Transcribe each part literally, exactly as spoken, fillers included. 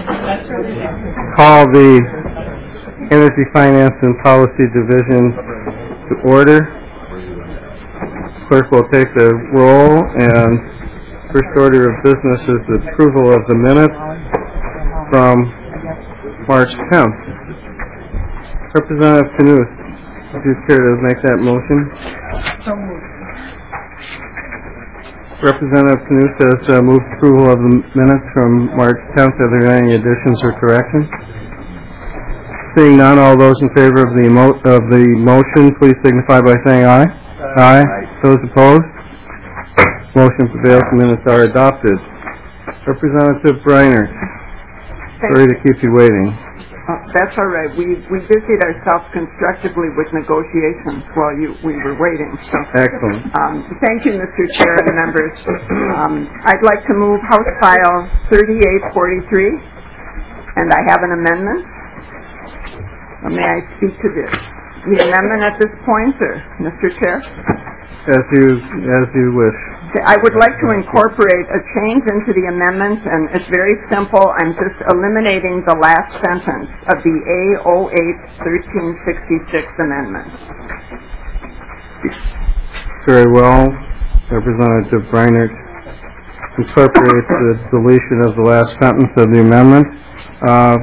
Call the Energy Finance and Policy Division to order. Clerk will take the roll, and first order of business is the approval of the minutes from March tenth. Representative Knuth, would you care to make that motion? So moved. Representative Knuth has uh, moved approval of the minutes from March tenth. Are there any additions or corrections? Seeing none, all those in favor of the emo- of the motion, please signify by saying aye. Aye. Aye. Those opposed? Motion prevails. Minutes are adopted. Representative Briner, sorry to keep you waiting. Uh, that's all right. We we busied ourselves constructively with negotiations while you we were waiting. So excellent. Um, thank you, Mister Chair and members. Um, I'd like to move House File thirty-eight forty-three, and I have an amendment. Uh, may I speak to this? The amendment at this point, or Mister Chair? As you as you wish. I would like to incorporate a change into the amendment, and it's very simple. I'm just eliminating the last sentence of the A oh eight thirteen sixty-six amendment. Very well. Representative Briner incorporates the deletion of the last sentence of the amendment. Uh,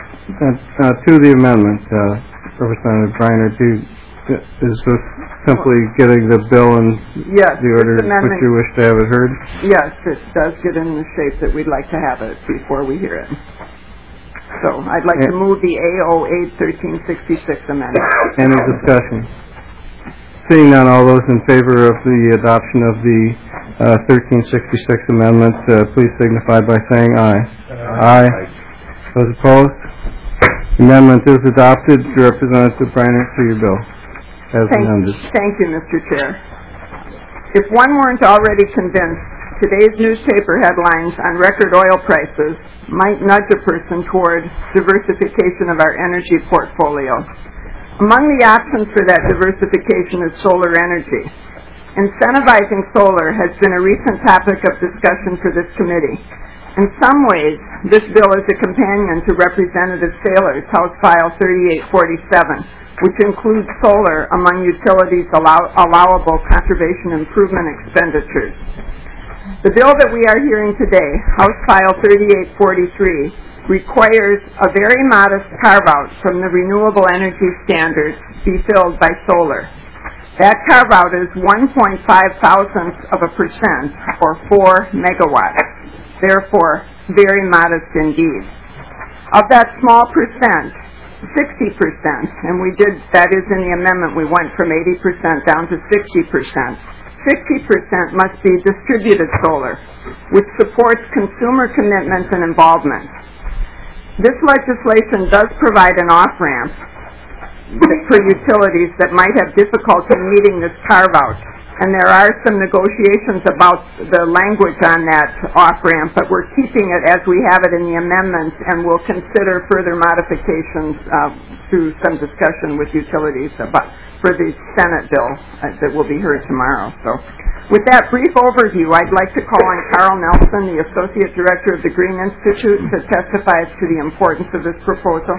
uh, to the amendment, uh, Representative Briner, do you, is this simply getting the bill in yes, the order which you wish to have it heard? Yes, it does get in the shape that we'd like to have it before we hear it. So I'd like and to move the A oh eight thirteen sixty-six amendment. Any discussion? Seeing none, all those in favor of the adoption of the uh, thirteen sixty-six amendment, uh, please signify by saying aye. Aye. Aye. Those opposed? The amendment is adopted. Representative Briner, to your bill. As thank, amended. Thank you, Mister Chair. If one weren't already convinced, today's newspaper headlines on record oil prices might nudge a person toward diversification of our energy portfolio. Among the options for that diversification is solar energy. Incentivizing solar has been a recent topic of discussion for this committee. In some ways, this bill is a companion to Representative Saylor's House File thirty-eight forty-seven, which includes solar among utilities' allow- allowable conservation improvement expenditures. The bill that we are hearing today, House File thirty-eight forty-three, requires a very modest carve-out from the renewable energy standards be filled by solar. That carve-out is one point five thousandths of a percent, or four megawatts. Therefore, very modest indeed. Of that small percent, sixty percent, and we did, that is in the amendment, we went from eighty percent down to sixty percent. sixty percent must be distributed solar, which supports consumer commitments and involvement. This legislation does provide an off-ramp for utilities that might have difficulty meeting this carve-out. And there are some negotiations about the language on that off-ramp, but we're keeping it as we have it in the amendment, and we'll consider further modifications uh, through some discussion with utilities about, for the Senate bill uh, that will be heard tomorrow. So with that brief overview, I'd like to call on Carl Nelson, the Associate Director of the Green Institute, to testify to the importance of this proposal.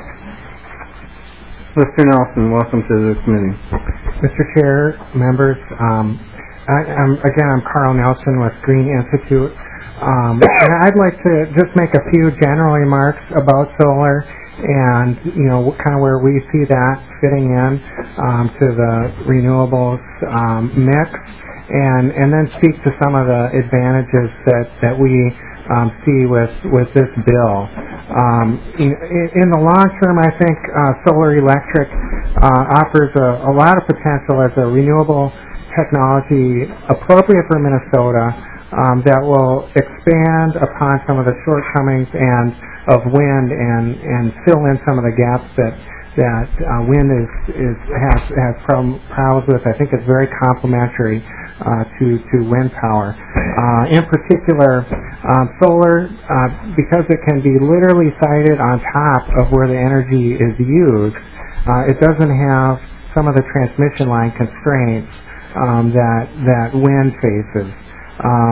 Mister Nelson, welcome to the committee. Mister Chair, members, um, I, I'm, again, I'm Carl Nelson with Green Institute. Um, and I'd like to just make a few general remarks about solar and, you know, kind of where we see that fitting in um, to the renewables um, mix, and, and then speak to some of the advantages that, that we Um, see with, with this bill. Um, in, in the long term, I think uh, solar electric uh, offers a, a lot of potential as a renewable technology appropriate for Minnesota um, that will expand upon some of the shortcomings and of wind and, and fill in some of the gaps that that uh, wind is, is has has problem, problems with. I think it's very complementary uh, to to wind power. Uh, in particular, um, solar, uh, because it can be literally sited on top of where the energy is used, uh, it doesn't have some of the transmission line constraints um, that that wind faces. Um,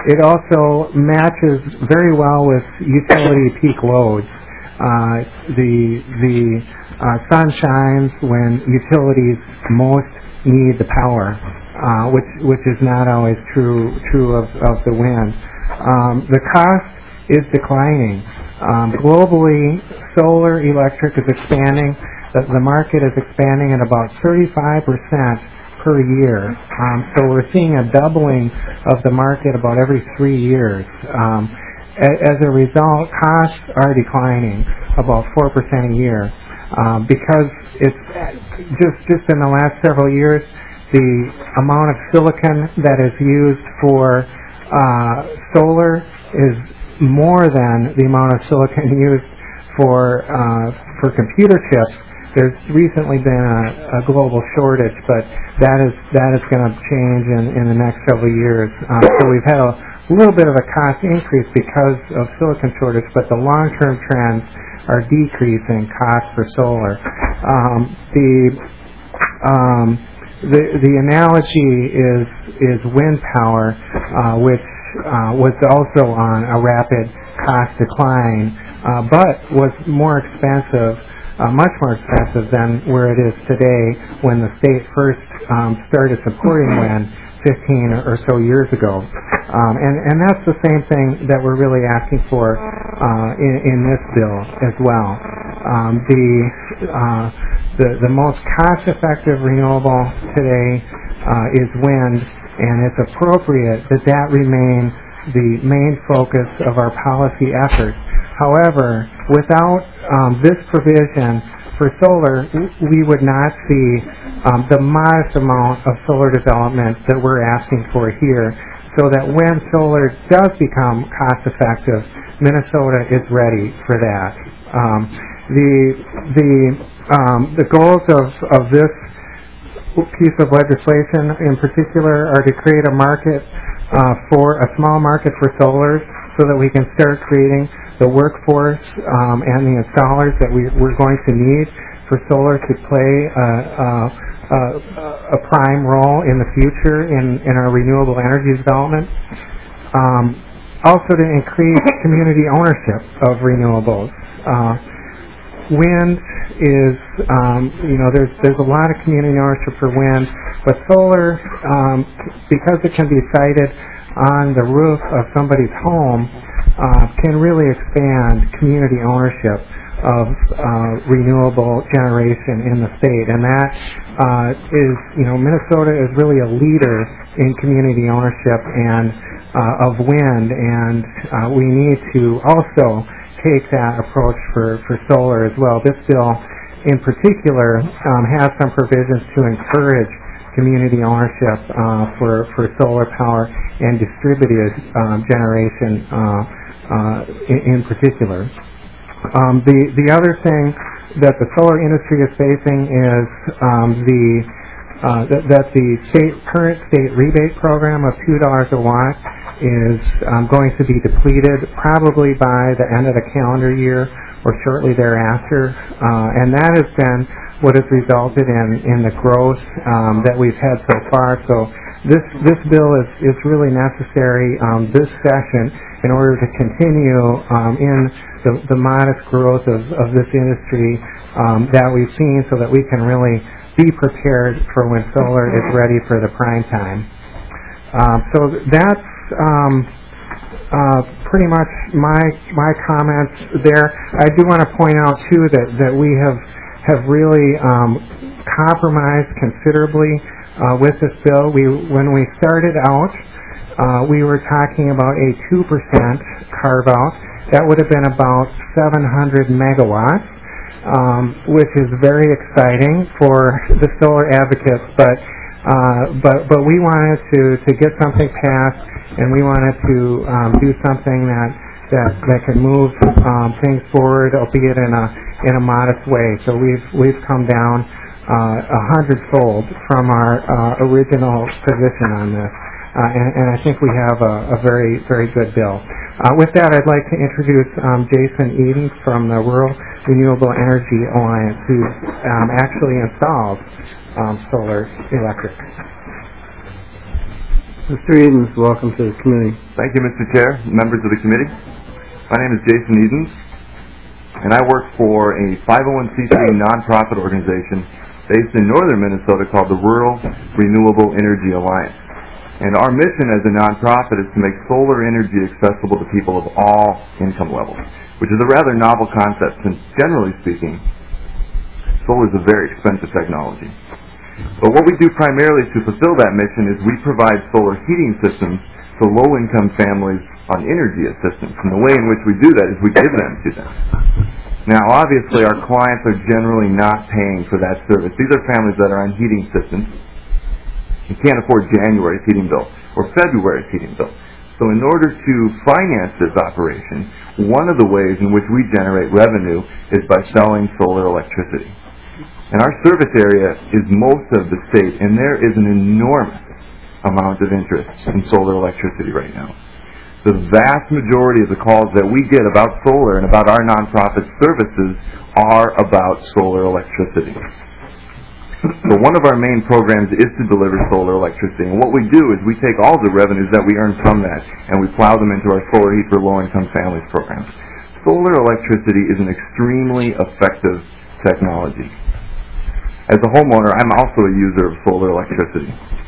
it also matches very well with utility peak loads. Uh, the the uh, sun shines when utilities most need the power, uh, which which is not always true true of, of the wind. Um, the cost is declining. Um, globally, solar electric is expanding. The, the market is expanding at about thirty-five percent per year. Um, so we're seeing a doubling of the market about every three years. Um, a, as a result, costs are declining about four percent a year. Um, because it's just, just in the last several years, the amount of silicon that is used for uh, solar is more than the amount of silicon used for uh, for computer chips. There's recently been a, a global shortage, but that is that is going to change in, in the next several years. Um, so we've had a little bit of a cost increase because of silicon shortage, but the long-term trends are decreasing costs for solar. Um, the um, the the analogy is is wind power, uh, which uh, was also on a rapid cost decline, uh, but was more expensive. Uh, much more expensive than where it is today when the state first um, started supporting wind fifteen or so years ago. Um, and, and that's the same thing that we're really asking for uh, in, in this bill as well. Um, the, uh, the, the most cost-effective renewable today uh, is wind, and it's appropriate that that remain the main focus of our policy efforts. However, without um, this provision for solar, we would not see um, the modest amount of solar development that we're asking for here, so that when solar does become cost-effective, Minnesota is ready for that. Um, the the um, the goals of, of this piece of legislation in particular are to create a market uh, for a small market for solar, so that we can start creating the workforce um, and the installers that we, we're going to need for solar to play a, a, a prime role in the future in, in our renewable energy development. Um, also to increase community ownership of renewables. Uh, wind is, um, you know, there's there's a lot of community ownership for wind, but solar, um, because it can be sited on the roof of somebody's home, uh, can really expand community ownership of uh, renewable generation in the state. And that uh, is, you know, Minnesota is really a leader in community ownership and uh, of wind, and uh, we need to also take that approach for, for solar as well. This bill in particular um, has some provisions to encourage community ownership uh, for, for solar power and distributed um, generation uh, uh, in, in particular. Um, the, the other thing that the solar industry is facing is um, the uh, that, that the state, current state rebate program of two dollars a watt is um, going to be depleted probably by the end of the calendar year or shortly thereafter, uh, and that has been what has resulted in, in the growth um, that we've had so far. So this this bill is, is really necessary um, this session in order to continue um, in the, the modest growth of, of this industry um, that we've seen, so that we can really be prepared for when solar is ready for the prime time. Um, so that's um, uh, pretty much my my comments there. I do want to point out too that, that we have have really um, compromised considerably uh, with this bill. We when we started out, uh, we were talking about a two percent carve out. That would have been about seven hundred megawatts. Um, which is very exciting for the solar advocates, but uh, but but we wanted to, to get something passed, and we wanted to um, do something that that that can move um, things forward, albeit in a in a modest way. So we've we've come down uh, a hundredfold from our uh, original position on this, uh, and, and I think we have a, a very very good bill. Uh, with that, I'd like to introduce um, Jason Eden from the Rural Renewable Energy Alliance, who um, actually installs um, solar electric. Mister Edens, welcome to the committee. Thank you, Mister Chair, members of the committee. My name is Jason Edens, and I work for a five oh one c three nonprofit organization based in northern Minnesota called the Rural Renewable Energy Alliance. And our mission as a nonprofit is to make solar energy accessible to people of all income levels, which is a rather novel concept since, generally speaking, solar is a very expensive technology. But what we do primarily to fulfill that mission is we provide solar heating systems to low-income families on energy assistance. And the way in which we do that is we give them to them. Now, obviously, our clients are generally not paying for that service. These are families that are on heating systems. You can't afford January's heating bill or February's heating bill. So in order to finance this operation, one of the ways in which we generate revenue is by selling solar electricity. And our service area is most of the state, and there is an enormous amount of interest in solar electricity right now. The vast majority of the calls that we get about solar and about our nonprofit services are about solar electricity. So one of our main programs is to deliver solar electricity. And what we do is we take all the revenues that we earn from that and we plow them into our Solar Heat for Low-Income Families program. Solar electricity is an extremely effective technology. As a homeowner, I'm also a user of solar electricity.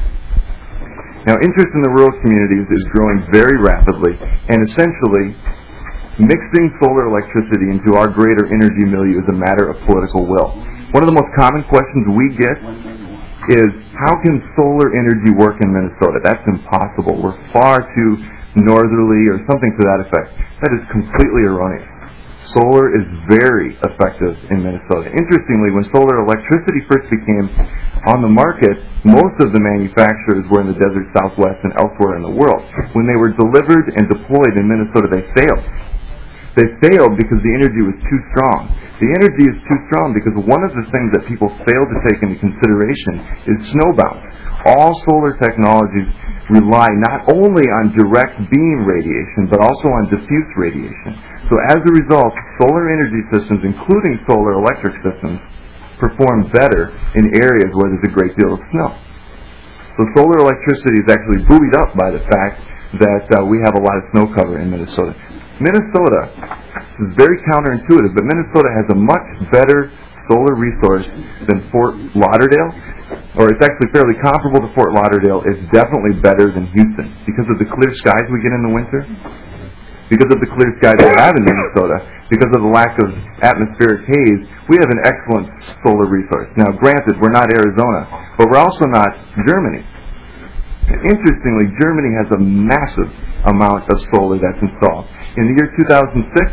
Now, interest in the rural communities is growing very rapidly, and essentially, mixing solar electricity into our greater energy milieu is a matter of political will. One of the most common questions we get is, how can solar energy work in Minnesota? That's impossible. We're far too northerly, or something to that effect. That is completely erroneous. Solar is very effective in Minnesota. Interestingly, when solar electricity first became on the market, most of the manufacturers were in the desert Southwest and elsewhere in the world. When they were delivered and deployed in Minnesota, they failed. They failed because the energy was too strong. The energy is too strong because one of the things that people fail to take into consideration is snowbound. All solar technologies rely not only on direct beam radiation, but also on diffuse radiation. So as a result, solar energy systems, including solar electric systems, perform better in areas where there's a great deal of snow. So solar electricity is actually buoyed up by the fact that uh, we have a lot of snow cover in Minnesota. Minnesota, this is very counterintuitive, but Minnesota has a much better solar resource than Fort Lauderdale, or it's actually fairly comparable to Fort Lauderdale. It's definitely better than Houston because of the clear skies we get in the winter. Because of the clear skies we have in Minnesota, because of the lack of atmospheric haze, we have an excellent solar resource. Now, granted, we're not Arizona, but we're also not Germany. Interestingly, Germany has a massive amount of solar that's installed. In the year two thousand six,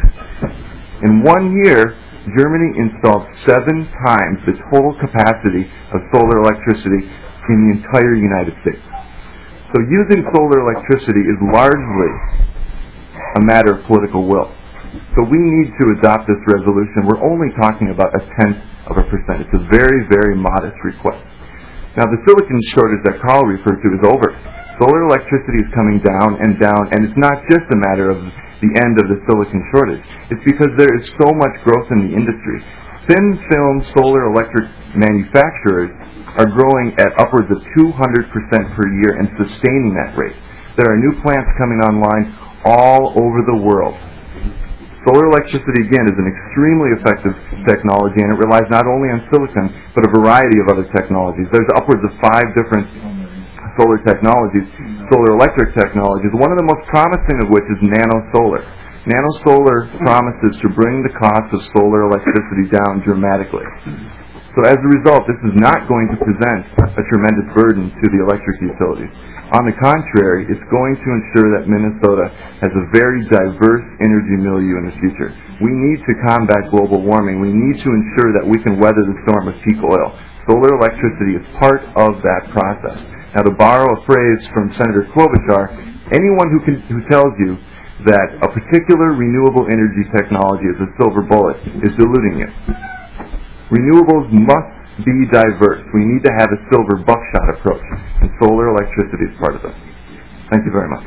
in one year, Germany installed seven times the total capacity of solar electricity in the entire United States. So using solar electricity is largely a matter of political will. So we need to adopt this resolution. We're only talking about a tenth of a percent. It's a very, very modest request. Now, the silicon shortage that Carl referred to is over. Solar electricity is coming down and down, and it's not just a matter of the end of the silicon shortage. It's because there is so much growth in the industry. Thin film solar electric manufacturers are growing at upwards of two hundred percent per year and sustaining that rate. There are new plants coming online all over the world. Solar electricity, again, is an extremely effective technology, and it relies not only on silicon, but a variety of other technologies. There's upwards of five different solar technologies, solar electric technologies, one of the most promising of which is nanosolar. Nanosolar promises to bring the cost of solar electricity down dramatically. So as a result, this is not going to present a tremendous burden to the electric utilities. On the contrary, it's going to ensure that Minnesota has a very diverse energy milieu in the future. We need to combat global warming. We need to ensure that we can weather the storm of peak oil. Solar electricity is part of that process. Now, to borrow a phrase from Senator Klobuchar, anyone who, can, who tells you that a particular renewable energy technology is a silver bullet is deluding you. Renewables must be diverse. We need to have a silver buckshot approach, and solar electricity is part of it. Thank you very much.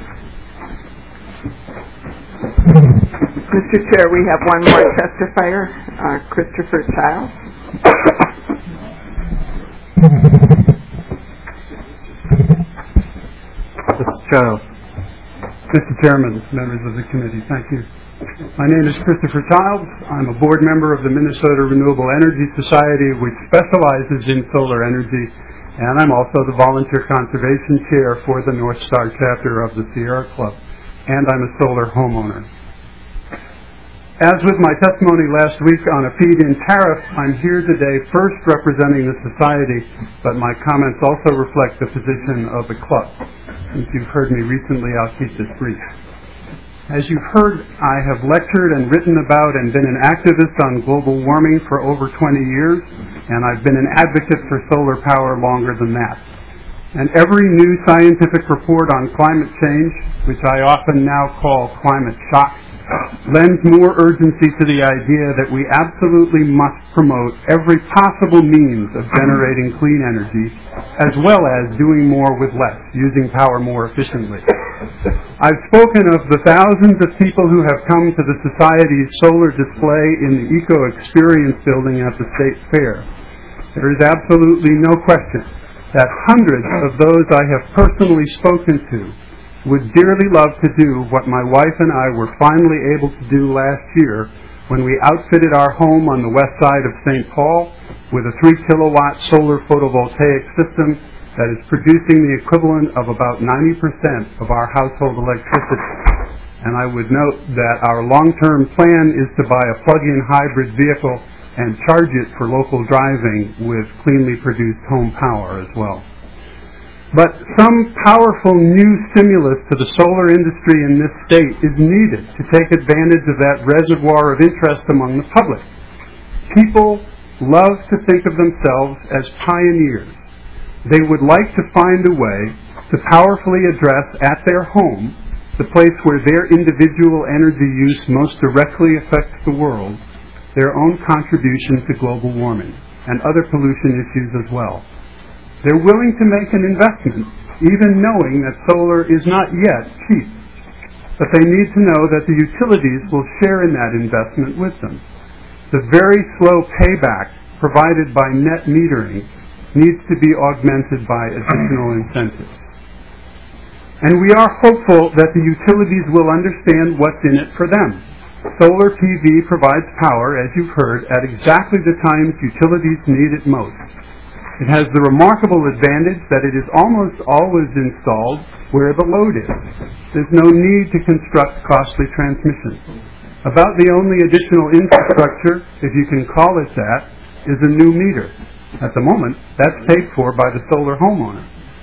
Mister Chair, we have one more testifier, uh, Christopher Childs. Childs. Mister Chairman, members of the committee, thank you. My name is Christopher Childs. I'm a board member of the Minnesota Renewable Energy Society, which specializes in solar energy, and I'm also the volunteer conservation chair for the North Star chapter of the Sierra Club, and I'm a solar homeowner. As with my testimony last week on a feed-in tariff, I'm here today first representing the society, but my comments also reflect the position of the club. Since you've heard me recently, I'll keep this brief. As you've heard, I have lectured and written about and been an activist on global warming for over twenty years, and I've been an advocate for solar power longer than that. And every new scientific report on climate change, which I often now call climate shock, lends more urgency to the idea that we absolutely must promote every possible means of generating clean energy, as well as doing more with less, using power more efficiently. I've spoken of the thousands of people who have come to the Society's solar display in the Eco Experience building at the State Fair. There is absolutely no question that hundreds of those I have personally spoken to would dearly love to do what my wife and I were finally able to do last year when we outfitted our home on the west side of Saint Paul with a three kilowatt solar photovoltaic system that is producing the equivalent of about ninety percent of our household electricity. And I would note that our long-term plan is to buy a plug-in hybrid vehicle and charge it for local driving with cleanly produced home power as well. But some powerful new stimulus to the solar industry in this state is needed to take advantage of that reservoir of interest among the public. People love to think of themselves as pioneers. They would like to find a way to powerfully address at their home the place where their individual energy use most directly affects the world, their own contribution to global warming and other pollution issues as well. They're willing to make an investment, even knowing that solar is not yet cheap. But they need to know that the utilities will share in that investment with them. The very slow payback provided by net metering needs to be augmented by additional incentives. And we are hopeful that the utilities will understand what's in it for them. Solar P V provides power, as you've heard, at exactly the times utilities need it most. It has the remarkable advantage that it is almost always installed where the load is. There's no need to construct costly transmission. About the only additional infrastructure, if you can call it that, is a new meter. At the moment, that's paid for by the solar homeowner.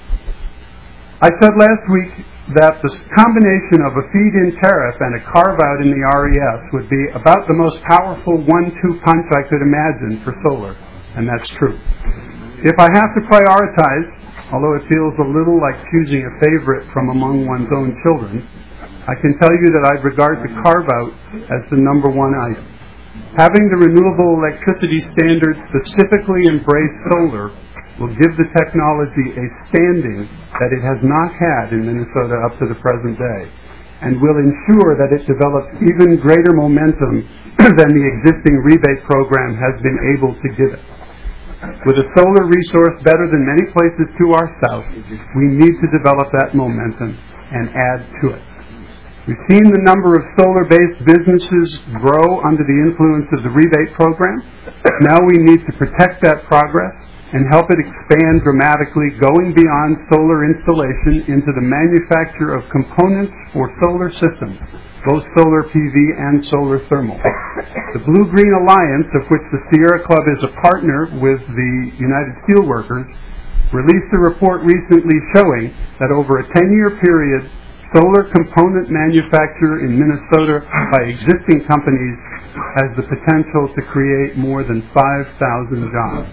I said last week that the combination of a feed-in tariff and a carve-out in the R E S would be about the most powerful one two punch I could imagine for solar, and that's true. If I have to prioritize, although it feels a little like choosing a favorite from among one's own children, I can tell you that I'd regard the carve-out as the number one item. Having the renewable electricity standard specifically embrace solar will give the technology a standing that it has not had in Minnesota up to the present day, and will ensure that it develops even greater momentum than the existing rebate program has been able to give it. With a solar resource better than many places to our south, we need to develop that momentum and add to it. We've seen the number of solar-based businesses grow under the influence of the rebate program. Now we need to protect that progress and help it expand dramatically, going beyond solar installation into the manufacture of components for solar systems, both solar P V and solar thermal. The Blue-Green Alliance, of which the Sierra Club is a partner with the United Steelworkers, released a report recently showing that over a ten-year period, solar component manufacture in Minnesota by existing companies has the potential to create more than five thousand jobs.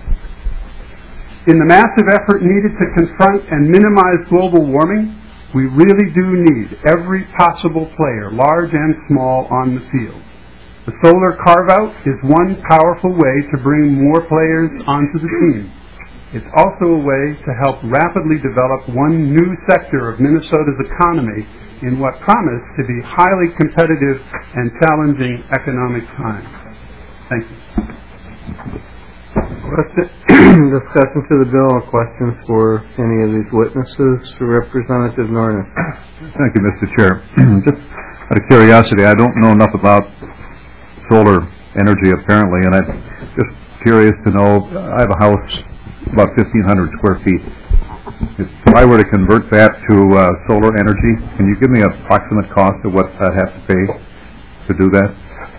In the massive effort needed to confront and minimize global warming, we really do need every possible player, large and small, on the field. The solar carve-out is one powerful way to bring more players onto the team. It's also a way to help rapidly develop one new sector of Minnesota's economy in what promise to be highly competitive and challenging economic times. Thank you. Discussion to the bill or questions for any of these witnesses for Representative Nornis? Thank you, Mister Chair. Just out of curiosity, I don't know enough about solar energy apparently, and I'm just curious to know, I have a house about fifteen hundred square feet. If I were to convert that to uh, solar energy, can you give me an approximate cost of what I'd have to pay to do that?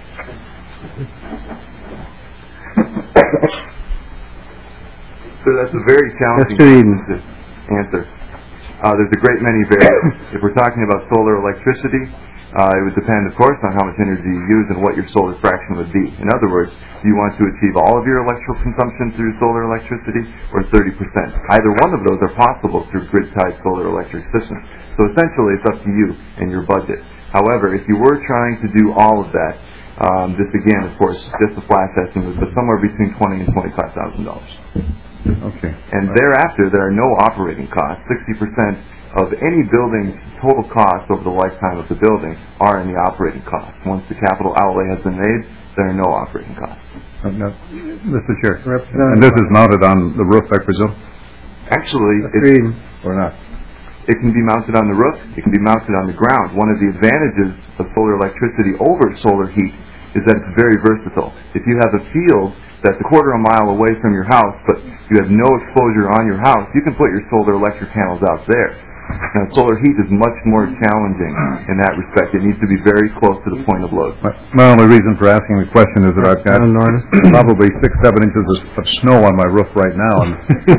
So that's a very challenging Mister Eden. question to answer. Uh, there's a great many variables. If we're talking about solar electricity, uh, it would depend, of course, on how much energy you use and what your solar fraction would be. In other words, do you want to achieve all of your electrical consumption through solar electricity or thirty percent? Either one of those are possible through grid-tied solar electric systems. So essentially, it's up to you and your budget. However, if you were trying to do all of that, um, this again, of course, just a flash estimate, but somewhere between twenty and twenty-five thousand dollars. Okay. And thereafter, there are no operating costs. sixty percent of any building's total cost over the lifetime of the building are in the operating costs. Once the capital outlay has been made, there are no operating costs. Uh, no. Mister Chair, and this is mounted on the roof, I presume? Actually, Agreed. it's, or not. It can be mounted on the roof. It can be mounted on the ground. One of the advantages of solar electricity over solar heat is that it's very versatile. If you have a field that's a quarter of a mile away from your house, but you have no exposure on your house, you can put your solar electric panels out there. Now, solar heat is much more challenging in that respect. It needs to be very close to the point of load. My, my only reason for asking the question is that I've got probably six, seven inches of, of snow on my roof right now, and,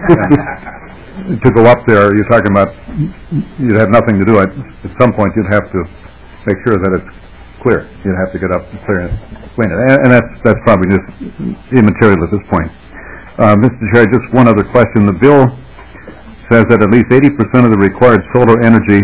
and to go up there, you're talking about you'd have nothing to do. At, at some point, you'd have to make sure that it's clear. You'd have to get up and clear and clean it, and, and that's that's probably just immaterial at this point. Uh, Mister Chair, just one other question. The bill says that at least eighty percent of the required solar energy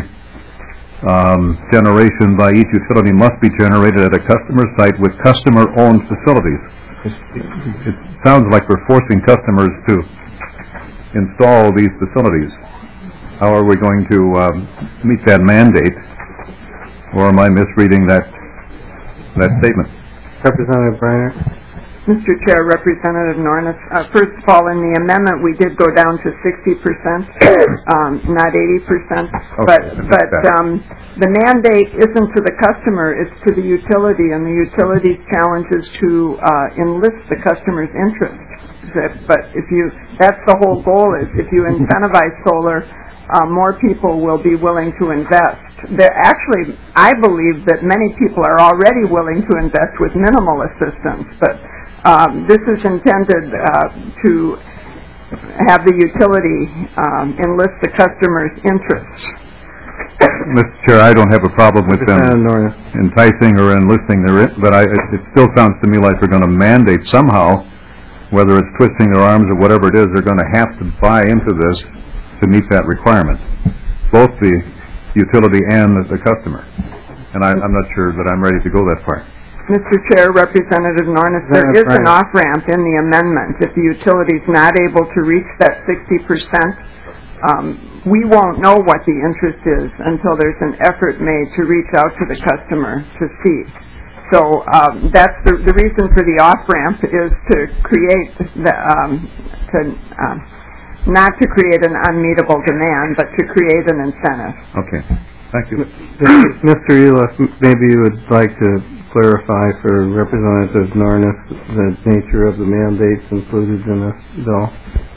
um, generation by each utility must be generated at a customer site with customer-owned facilities. It, it sounds like we're forcing customers to install these facilities. How are we going to um, meet that mandate, or am I misreading that that statement? Representative Briner. Mister Chair, Representative Nornis, uh, first of all, in the amendment, we did go down to sixty percent, um, not eighty percent. Okay, but but that. um, the mandate isn't to the customer, it's to the utility, and the utility's challenge is to uh, enlist the customer's interest. But if you, that's the whole goal is, if you incentivize solar, uh, more people will be willing to invest. There, actually, I believe that many people are already willing to invest with minimal assistance, but Um, this is intended uh, to have the utility um, enlist the customer's interest. Mister Chair, I don't have a problem with them enticing or enlisting their, but I, it, it still sounds to me like they're going to mandate somehow, whether it's twisting their arms or whatever it is, they're going to have to buy into this to meet that requirement, both the utility and the, the customer. And I, I'm not sure that I'm ready to go that far. Mister Chair, Representative Nornis, there is an off-ramp in the amendment. If the utility is not able to reach that sixty percent, um, we won't know what the interest is until there's an effort made to reach out to the customer to see. So um, that's the, the reason for the off-ramp is to create, the, um, to um, not to create an unmeetable demand, but to create an incentive. Okay. Thank you. Mister Eliff, maybe you would like to clarify for Representative Nornis the nature of the mandates included in this bill?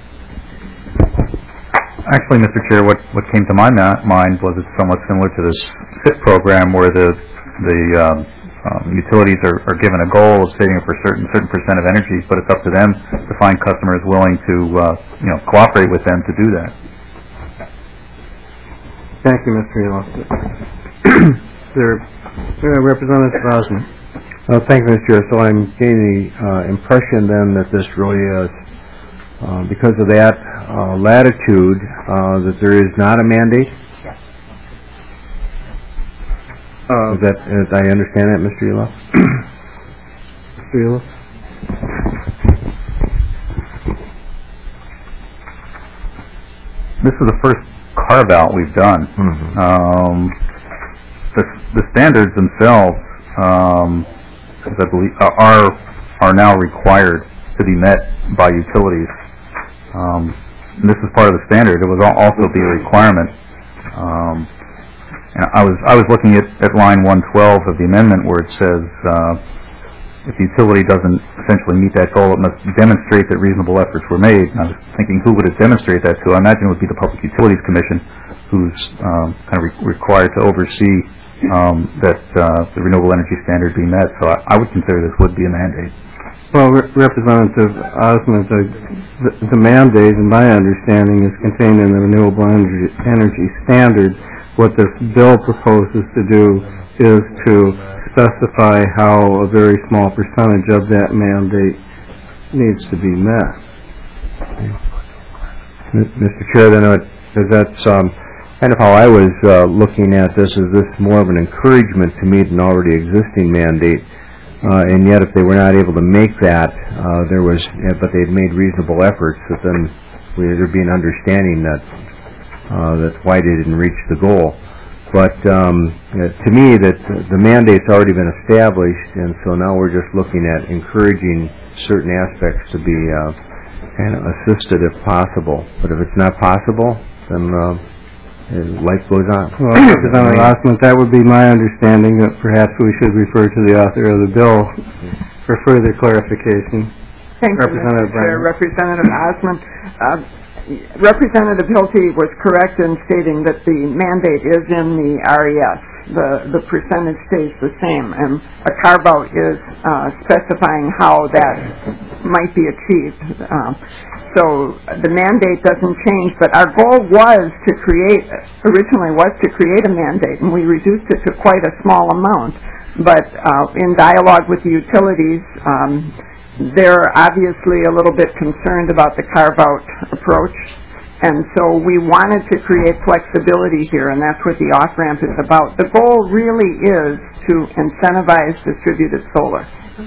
Actually, Mister Chair, what, what came to my ma- mind was it's somewhat similar to this S I P program where the the um, um, utilities are, are given a goal of saving for certain certain percent of energy, but it's up to them to find customers willing to uh, you know cooperate with them to do that. Thank you, Mister Eliff. There. Uh, Representative Osmond. Uh, thank you, Mister Chair. So I'm getting the uh, impression then that this really is, uh, because of that uh, latitude, uh, that there is not a mandate? Yes. Uh, is that, as I understand that, Mister Eliff? Mister Eliff? This is the first carve-out we've done. Mm-hmm. Um, The, the standards themselves, um, as I believe, are are now required to be met by utilities. Um, and this is part of the standard. It would al- also be a requirement. Um, and I was I was looking at, at line one twelve of the amendment where it says uh, if the utility doesn't essentially meet that goal, it must demonstrate that reasonable efforts were made. And I was thinking, who would it demonstrate that to? I imagine it would be the Public Utilities Commission, who's um, kind of re- required to oversee um, that uh, the renewable energy standard be met. So I, I would consider this would be a mandate. Well, Re- Representative Osmond, the, the, the mandate, in my understanding, is contained in the Renewable Energy, energy Standard. What this bill proposes to do is to specify how a very small percentage of that mandate needs to be met. Mister Chair, then uh, that's um, kind of how I was uh, looking at this. Is this more of an encouragement to meet an already existing mandate? Uh, and yet, if they were not able to make that, uh, there was, uh, but they'd made reasonable efforts, that then there'd be an understanding that uh, that's why they didn't reach the goal. But um, uh, to me, that the mandate's already been established, and so now we're just looking at encouraging certain aspects to be uh, kind of assisted if possible. But if it's not possible, then uh, life goes on. Well, Representative Osmond, that would be my understanding, that perhaps we should refer to the author of the bill for further clarification. Thank you, Representative Mister Chair. Brown. Representative Osmond. Uh, Representative Hilty was correct in stating that the mandate is in the R E S. The, the percentage stays the same, and a carve-out is uh, specifying how that might be achieved. Um, so the mandate doesn't change, but our goal was to create, originally was to create a mandate, and we reduced it to quite a small amount. But uh, in dialogue with the utilities, um, they're obviously a little bit concerned about the carve-out approach, and so we wanted to create flexibility here, and that's what the off-ramp is about. The goal really is to incentivize distributed solar,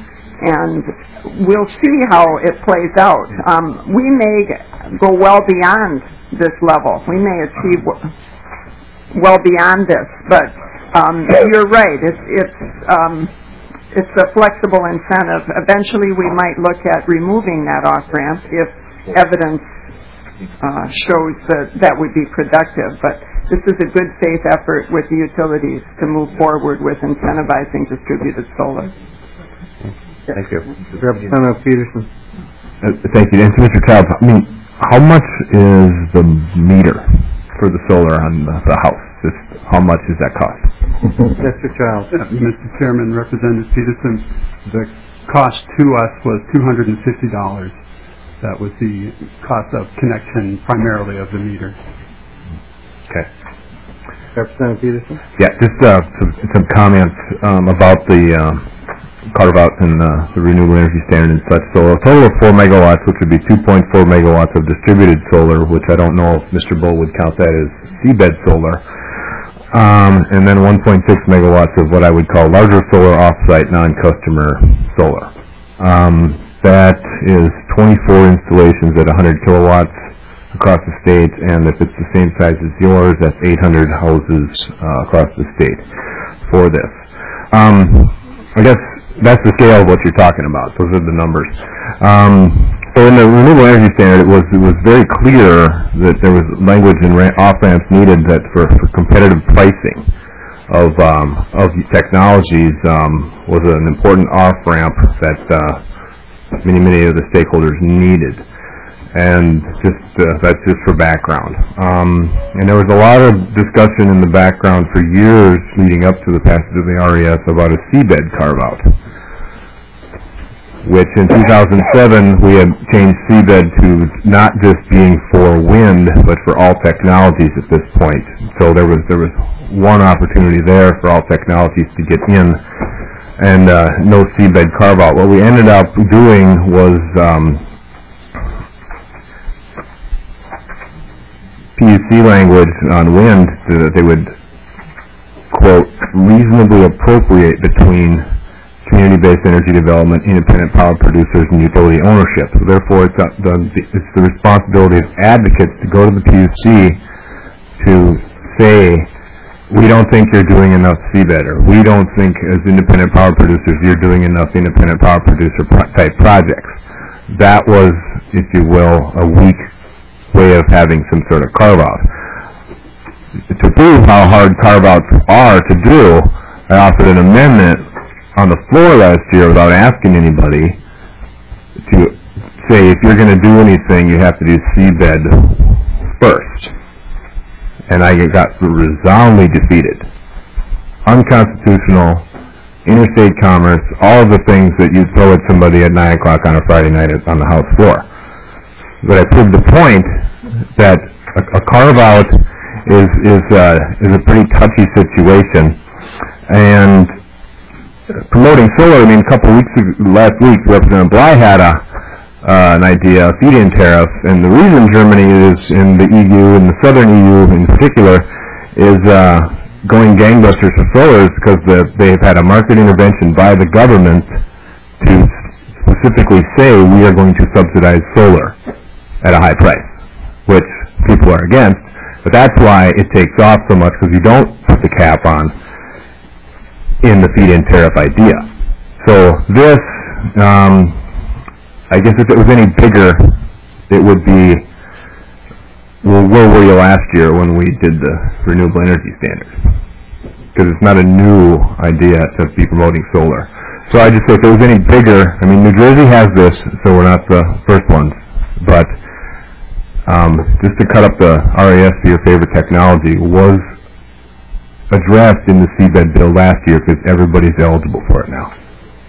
and we'll see how it plays out. Um, we may go well beyond this level. We may achieve w- well beyond this, but um, you're right. It's, it's um, It's a flexible incentive. Eventually, we might look at removing that off-ramp if evidence uh, shows that that would be productive. But this is a good faith effort with the utilities to move forward with incentivizing distributed solar. Thank you. Representative Peterson. Uh, Thank you. And to Mister Cobb, I mean, how much is the meter for the solar on the, the house? Just how much does that cost? Mister Childs. Uh, Mister Chairman, Representative Peterson, the cost to us was two hundred fifty dollars. That was the cost of connection primarily of the meter. Okay. Representative Peterson. Yeah, just uh, some, some comments um, about the uh, carve-out and uh, the renewable energy standard and such. So a total of four megawatts, which would be two point four megawatts of distributed solar, which I don't know if Mister Bull would count that as seabed solar. Um, and then one point six megawatts of what I would call larger solar off-site non-customer solar. Um, that is twenty-four installations at one hundred kilowatts across the state, and if it's the same size as yours, that's eight hundred houses uh, across the state for this. Um, I guess that's the scale of what you're talking about. Those are the numbers. Um, So in the renewable energy standard, it was it was very clear that there was language and off ramps needed that for, for competitive pricing of um, of technologies um, was an important off ramp that uh, many many of the stakeholders needed, and just uh, that's just for background. Um, and there was a lot of discussion in the background for years leading up to the passage of the R E S about a seabed carve out, which in two thousand seven we had changed seabed to not just being for wind, but for all technologies at this point. So there was there was one opportunity there for all technologies to get in, and uh, no seabed carve out. What we ended up doing was um, P U C language on wind that they would, quote, reasonably appropriate between community-based energy development, independent power producers, and utility ownership. So therefore, it's the, it's the responsibility of advocates to go to the P U C to say, we don't think you're doing enough seabed, or we don't think as independent power producers you're doing enough independent power producer pro- type projects. that was, if you will, a weak way of having some sort of carve-out. To prove how hard carve-outs are to do, I offered an amendment on the floor last year without asking anybody to say if you're going to do anything, you have to do seabed first. And I got resoundingly defeated. Unconstitutional, interstate commerce, all of the things that you throw at somebody at nine o'clock on a Friday night on the House floor. But I proved the point that a, a carve-out is is uh, is a pretty touchy situation. And promoting solar, I mean, a couple of weeks ago, last week, Representative Bly had a uh, an idea, a feed-in tariff, and the reason Germany is in the E U, and the southern E U in particular, is uh, going gangbusters for solar is because the, they've had a market intervention by the government to specifically say we are going to subsidize solar at a high price, which people are against, but that's why it takes off so much, because you don't put the cap on in the feed-in tariff idea. So this, um, I guess if it was any bigger, it would be, well, where were you last year when we did the renewable energy standards? Because it's not a new idea to be promoting solar. So I just say if it was any bigger, I mean, New Jersey has this, so we're not the first ones, but um, just to cut up the R A S to your favorite technology was addressed in the seabed bill last year because everybody's eligible for it now.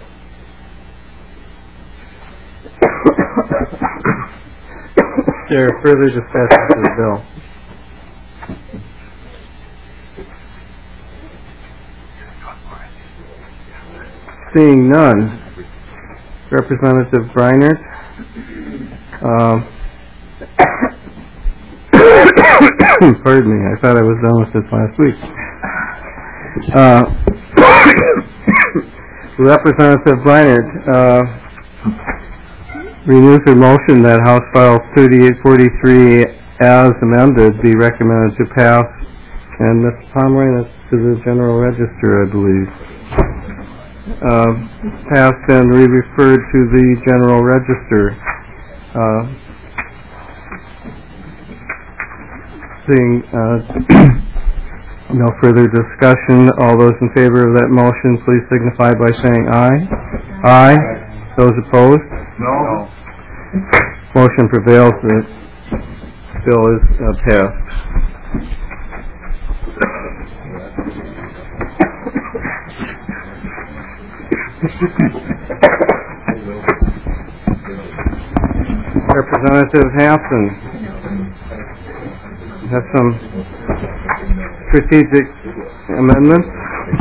Is there further discussion to the bill? Seeing none, Representative Breinert. Um, pardon me, I thought I was done with this last week. Uh, Representative Breinert uh, renews her motion that House File thirty-eight forty-three as amended be recommended to pass, and Mister Pomeroy, that's to the General Register, I believe. Uh, passed and re-referred to the General Register. Uh, seeing uh, no further discussion, all those in favor of that motion, please signify by saying aye. Aye. Those opposed? No. Motion prevails. The bill is uh, passed. Representative Hanson has some strategic amendments.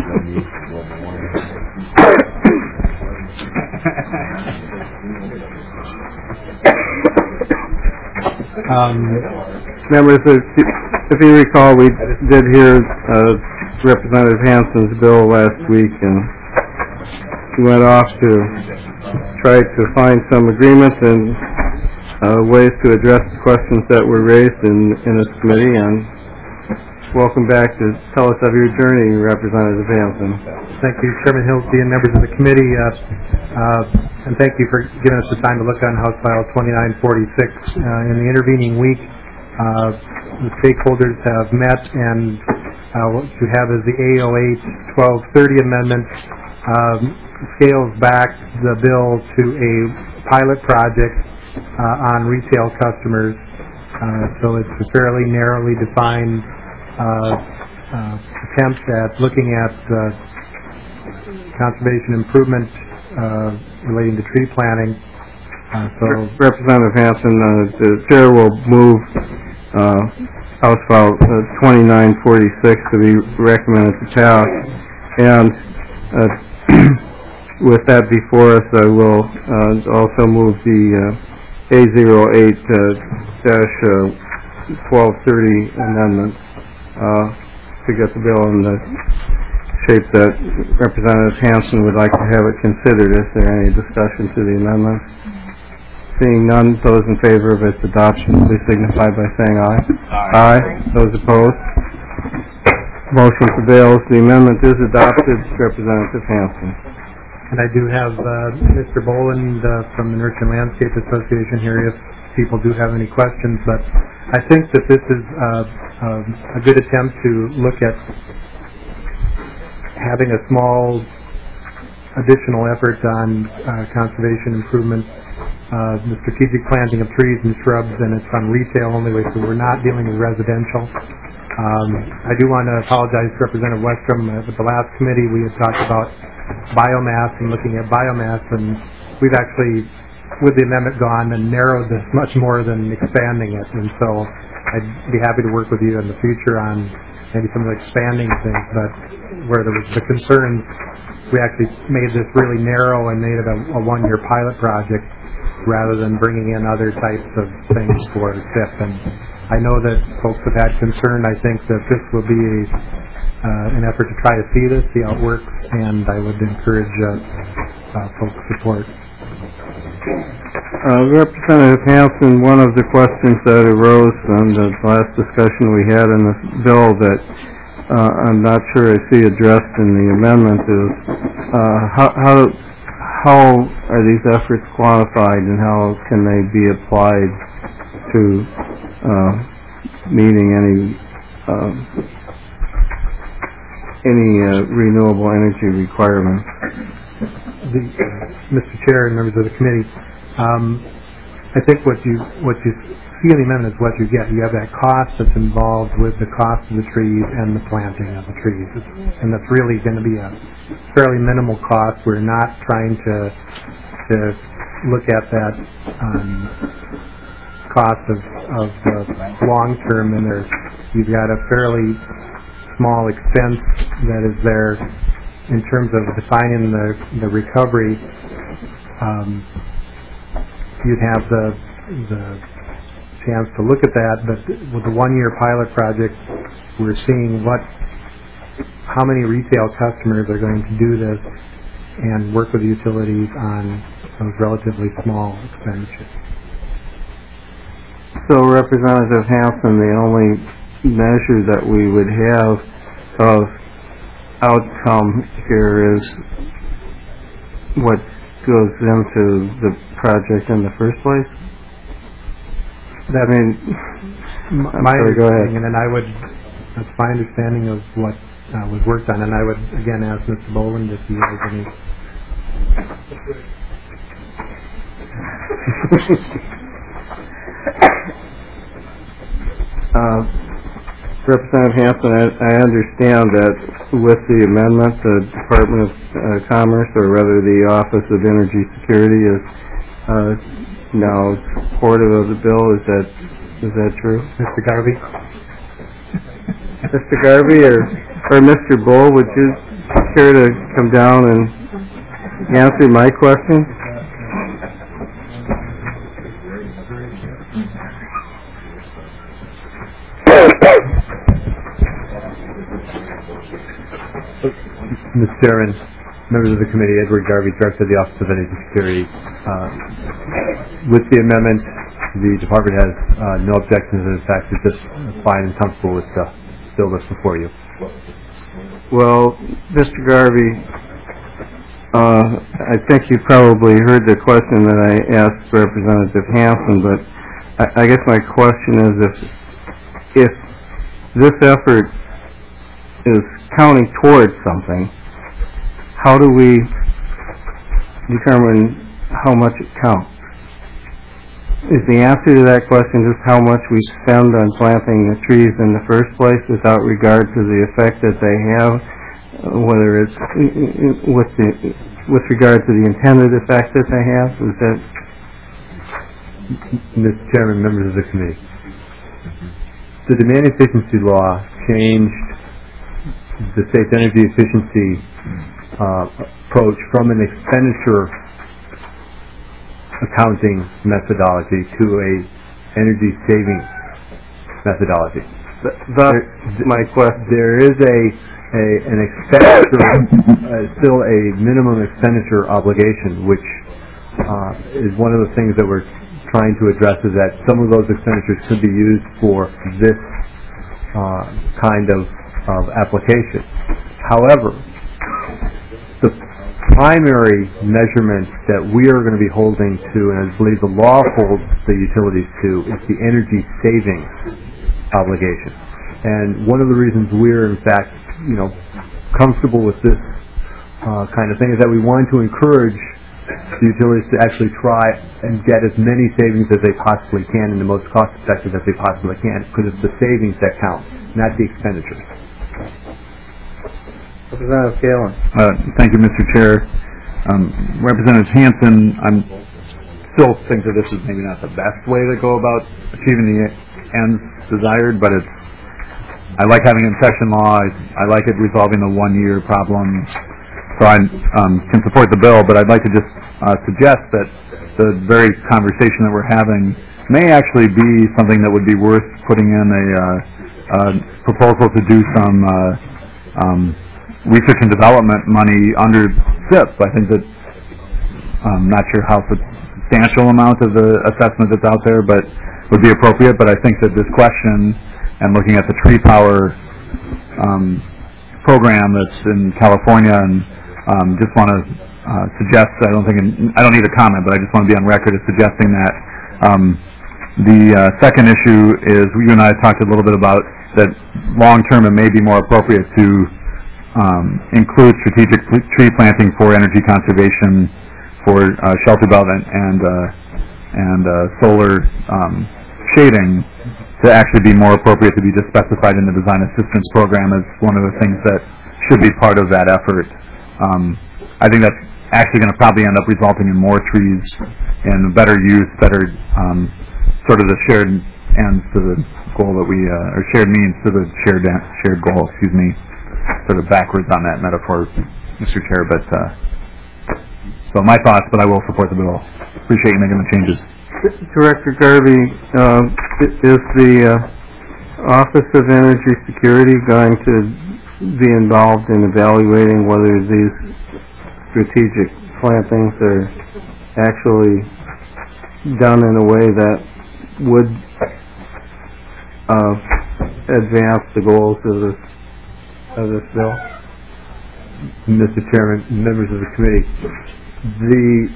Um, Members, if you, if you recall, we did hear uh, Representative Hanson's bill last week, and he went off to try to find some agreement and uh, ways to address the questions that were raised in, in this committee. And welcome back to tell us of your journey, Representative Hanson. Thank you, Chairman Hillsby and members of the committee, uh, uh, and thank you for giving us the time to look on House File twenty-nine forty-six. Uh, in the intervening week, uh, the stakeholders have met, and uh, what you have is the A O H twelve thirty amendment. Um, scales back the bill to a pilot project uh, on retail customers. Uh, so it's a fairly narrowly defined uh, uh, attempt at looking at uh, conservation improvement uh, relating to tree planting. Uh, so Representative Hanson, uh, the chair will move uh, House File uh, twenty-nine forty-six to be recommended to pass, and uh, with that before us, I will uh, also move the uh, A zero eight dash twelve thirty amendment uh, to get the bill in the shape that Representative Hanson would like to have it considered. Is there any discussion to the amendment? Seeing none, those in favor of its adoption, please signify by saying aye. Aye. Aye. Those opposed? Motion prevails. The amendment is adopted. Representative Hanson. And I do have uh, Mister Boland uh, from the Nurture Landscape Association here if people do have any questions. But I think that this is uh, um, a good attempt to look at having a small additional effort on uh, conservation improvement, uh, the strategic planting of trees and shrubs, and it's on retail only, so we're not dealing with residential. Um, I do want to apologize to Representative Westrom. Uh, with the last committee, we had talked about biomass and looking at biomass, and we've actually, with the amendment, gone and narrowed this much more than expanding it. And so I'd be happy to work with you in the future on maybe some of the expanding things, but where there was the concerns, we actually made this really narrow and made it a, a one-year pilot project rather than bringing in other types of things for S I P. And I know that folks have had concern. I think that this will be a, uh, an effort to try to see this, see how it works, and I would encourage uh, uh, folks' support. Uh, Representative Hanson, one of the questions that arose from the last discussion we had in this bill that uh, I'm not sure I see addressed in the amendment is uh, how, how how are these efforts quantified and how can they be applied to uh, meeting any uh, any uh, renewable energy requirements? The, uh, Mister Chair and members of the committee, um, I think what you what you see in the amendment is what you get. You have that cost that's involved with the cost of the trees and the planting of the trees, it's, and that's really going to be a fairly minimal cost. We're not trying to to look at that um, cost of of the long term, and there's you've got a fairly small expense that is there. In terms of defining the, the recovery, um, you'd have the, the chance to look at that, but with the one-year pilot project, we're seeing what, how many retail customers are going to do this and work with utilities on those relatively small expenditures. So, Representative Hanson, the only measure that we would have of outcome here is what goes into the project in the first place? That I mean, my sorry, go ahead. And then I would, that's my understanding of what uh, was worked on, and I would again ask Mister Boland if he has any. uh, Representative Hanson, I, I understand that with the amendment, the Department of uh, Commerce, or rather the Office of Energy Security, is uh, now supportive of the bill. Is that is that true, Mister Garvey? Mister Garvey, or or Mister Bull, would you care to come down and answer my question? Mister Chairman, members of the committee, Edward Garvey, Director of the Office of Energy Security. Uh, with the amendment, the department has uh, no objections, and in fact is just fine and comfortable with the bill that's before you. Well, Mister Garvey, uh, I think you probably heard the question that I asked Representative Hanson, but I, I guess my question is if if this effort is counting towards something, how do we determine how much it counts? Is the answer to that question just how much we spend on planting the trees in the first place without regard to the effect that they have, uh, whether it's with the with regard to the intended effect that they have? Is that Mister Chairman, members of the committee, the demand efficiency law changed the state's energy efficiency uh, approach from an expenditure accounting methodology to a energy saving methodology. That's my question. There is a, a an expenditure, uh, still a minimum expenditure obligation, which uh, is one of the things that we're trying to address, is that some of those expenditures could be used for this uh, kind of of application. However, the primary measurement that we are going to be holding to, and I believe the law holds the utilities to, is the energy savings obligation. And one of the reasons we're, in fact, you know, comfortable with this uh, kind of thing is that we want to encourage the utilities to actually try and get as many savings as they possibly can and the most cost effective as they possibly can, because it's the savings that count, not the expenditures. Representative Galen. Uh, Thank you, Mister Chair. Um, Representative Hanson, I still think that this is maybe not the best way to go about achieving the ends desired, but it's, I like having a session law. I, I like it resolving the one-year problem. So I um, can support the bill, but I'd like to just uh, suggest that the very conversation that we're having may actually be something that would be worth putting in a, uh, a proposal to do some uh, um, research and development money under S I P. I think that I'm not sure how substantial amount of the assessment that's out there, but would be appropriate. But I think that this question and looking at the tree power um, program that's in California, and um, just want to uh, suggest, I don't think, I don't need a comment, but I just want to be on record as suggesting that um, the uh, second issue is, you and I talked a little bit about that long-term it may be more appropriate to um, include strategic tree planting for energy conservation, for uh, shelter belt and and, uh, and uh, solar um, shading, to actually be more appropriate to be just specified in the design assistance program as one of the things that should be part of that effort. Um, I think that's actually going to probably end up resulting in more trees and better use, better um, sort of the shared ends to the goal that we, uh, or shared means to the shared shared goal, excuse me, sort of backwards on that metaphor, Mister Chair, but uh, so my thoughts, but I will support the bill. Appreciate you making the changes. Director Garvey, uh, is the uh, Office of Energy Security going to be involved in evaluating whether these strategic plantings are actually done in a way that would uh, advance the goals of this of this bill? Mister Chairman, members of the committee, the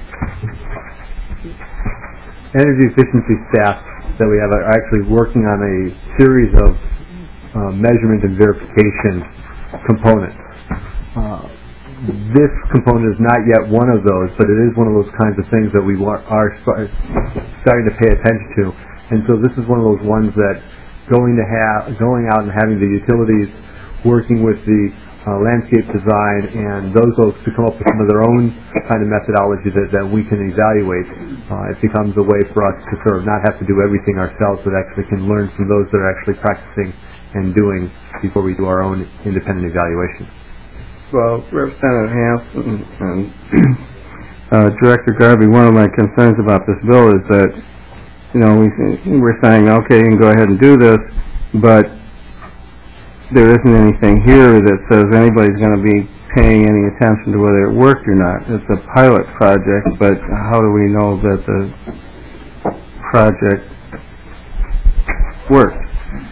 energy efficiency staff that we have are actually working on a series of uh, measurement and verification components. Uh, this component is not yet one of those, but it is one of those kinds of things that we wa- are start, starting to pay attention to. And so this is one of those ones that going to have going out and having the utilities working with the uh, landscape design and those folks to come up with some of their own kind of methodology that, that we can evaluate. Uh, it becomes a way for us to sort of not have to do everything ourselves, but actually can learn from those that are actually practicing and doing before we do our own independent evaluation. Well, Representative Hanson and uh, Director Garvey, one of my concerns about this bill is that, you know, we, we're saying, okay, you can go ahead and do this, but there isn't anything here that says anybody's going to be paying any attention to whether it worked or not. It's a pilot project, but how do we know that the project worked?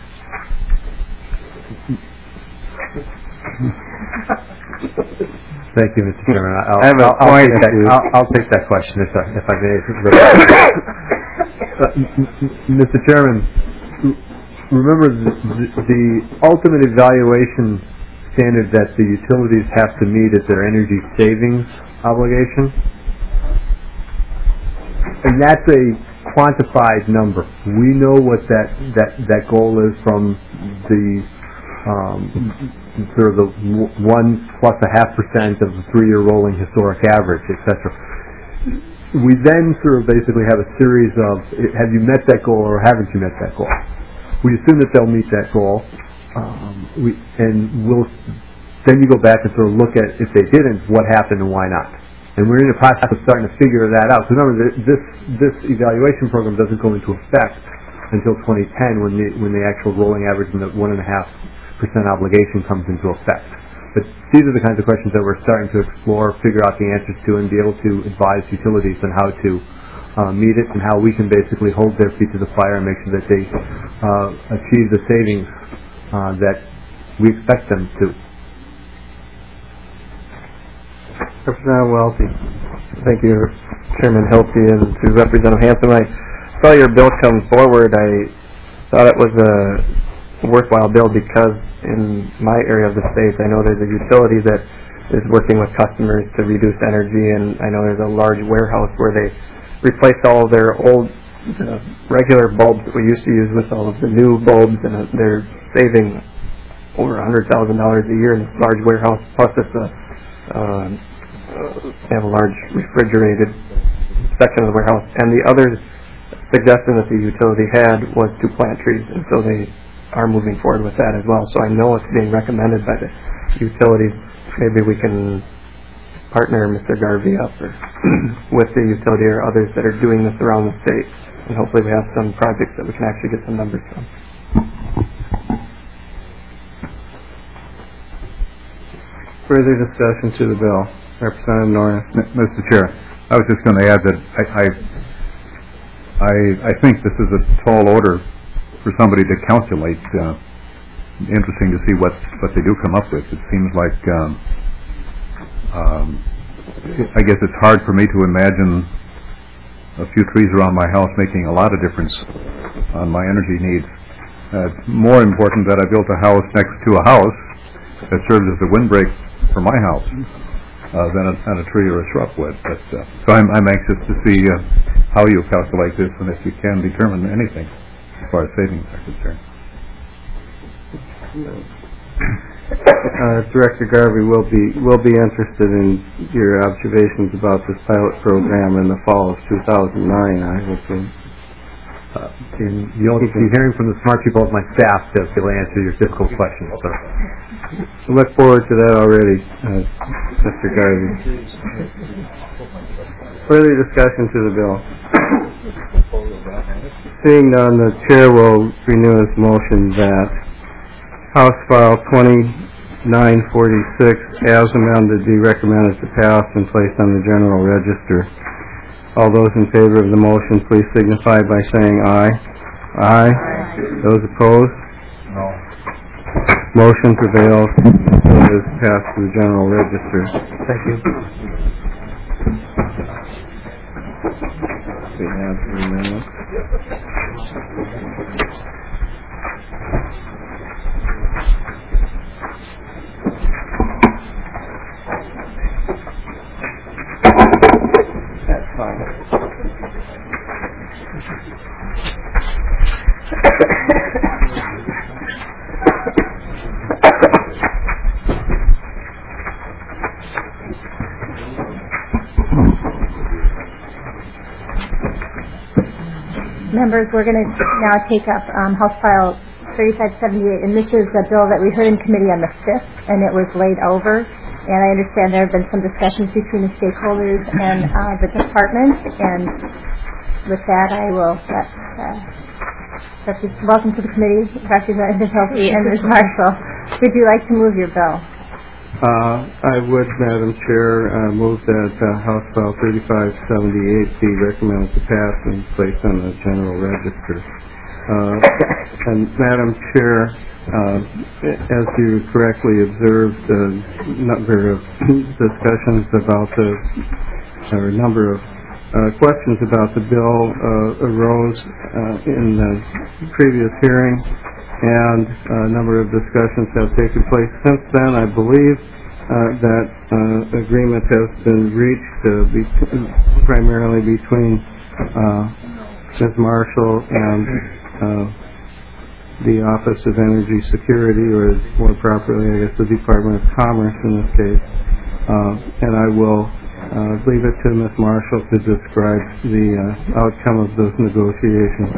Thank you, Mister Chairman. I'll, I have a I'll, I'll, point take that, I'll, I'll take that question if I, if I may. uh, Mister Chairman, remember the, the ultimate evaluation standard that the utilities have to meet is their energy savings obligation, and that's a quantified number. We know what that that that goal is from the um, sort of the one plus a half percent of the three-year rolling historic average, et cetera. We then sort of basically have a series of, have you met that goal or haven't you met that goal? We assume that they'll meet that goal, um, we, and we'll then you go back and sort of look at if they didn't, what happened and why not. And we're in the process of starting to figure that out. So remember, this this evaluation program doesn't go into effect until twenty ten, when the when the actual rolling average and the one and a half percent obligation comes into effect. But these are the kinds of questions that we're starting to explore, figure out the answers to, and be able to advise utilities on how to uh, meet it and how we can basically hold their feet to the fire and make sure that they uh, achieve the savings uh, that we expect them to. Representative Welty. Thank you, Chairman Hilty, and to Representative Hanson. I saw your bill come forward. I thought it was a worthwhile bill because in my area of the state, I know there's a utility that is working with customers to reduce energy, and I know there's a large warehouse where they replaced all of their old uh, regular bulbs that we used to use with all of the new bulbs, and they're saving over one hundred thousand dollars a year in this large warehouse, plus it's a uh, they have a large refrigerated section of the warehouse. And the other suggestion that the utility had was to plant trees, and so they are moving forward with that as well. So I know it's being recommended by the utilities. Maybe we can partner Mister Garvey up or with the utility or others that are doing this around the state, and hopefully we have some projects that we can actually get some numbers from. Further discussion to the bill. Representative Norris. Mister Chair, I was just going to add that I, I, I, I think this is a tall order for somebody to calculate. Uh, interesting to see what, what they do come up with. It seems like, um, um, I guess it's hard for me to imagine a few trees around my house making a lot of difference on my energy needs. Uh, it's more important that I built a house next to a house that serves as a windbreak for my house uh, than, a, than a tree or a shrub would. But, uh, so I'm, I'm anxious to see uh, how you calculate this and if you can determine anything as far as savings are concerned. Uh, Director Garvey will be will be interested in your observations about this pilot program in the fall of two thousand nine, I hope. Uh, and you'll be hearing from the smart people of my staff to be able to answer your difficult questions. So. I look forward to that already, uh, Mister Garvey. Further discussion to the bill. Seeing none, the chair will renew his motion that House File twenty-nine forty-six, as amended, be recommended to pass and placed on the General Register. All those in favor of the motion, please signify by saying aye. Aye. Aye. Those opposed? No. Motion prevails. So it is passed to the General Register. Thank you. We have three minutes. That's fine. Members, we're going to now take up um, House File thirty-five seventy-eight, and this is a bill that we heard in committee on the fifth, and it was laid over. And I understand there have been some discussions between the stakeholders and uh, the department. And with that, I will let, uh, welcome to the committee, Representative Hilty and Miz Marshall. Would you like to move your bill? Uh, I would, Madam Chair, uh, move that uh, House File thirty-five seventy-eight be recommended to pass and placed on the General Register. Uh, and Madam Chair, uh, as you correctly observed, a number of discussions about the, or a number of uh, questions about the bill uh, arose uh, in the previous hearing, and a number of discussions have taken place since then. I believe uh, that uh, agreement has been reached uh, be primarily between uh, Miz Marshall and uh, the Office of Energy Security, or more properly, I guess, the Department of Commerce in this case. Uh, and I will uh, leave it to Miz Marshall to describe the uh, outcome of those negotiations.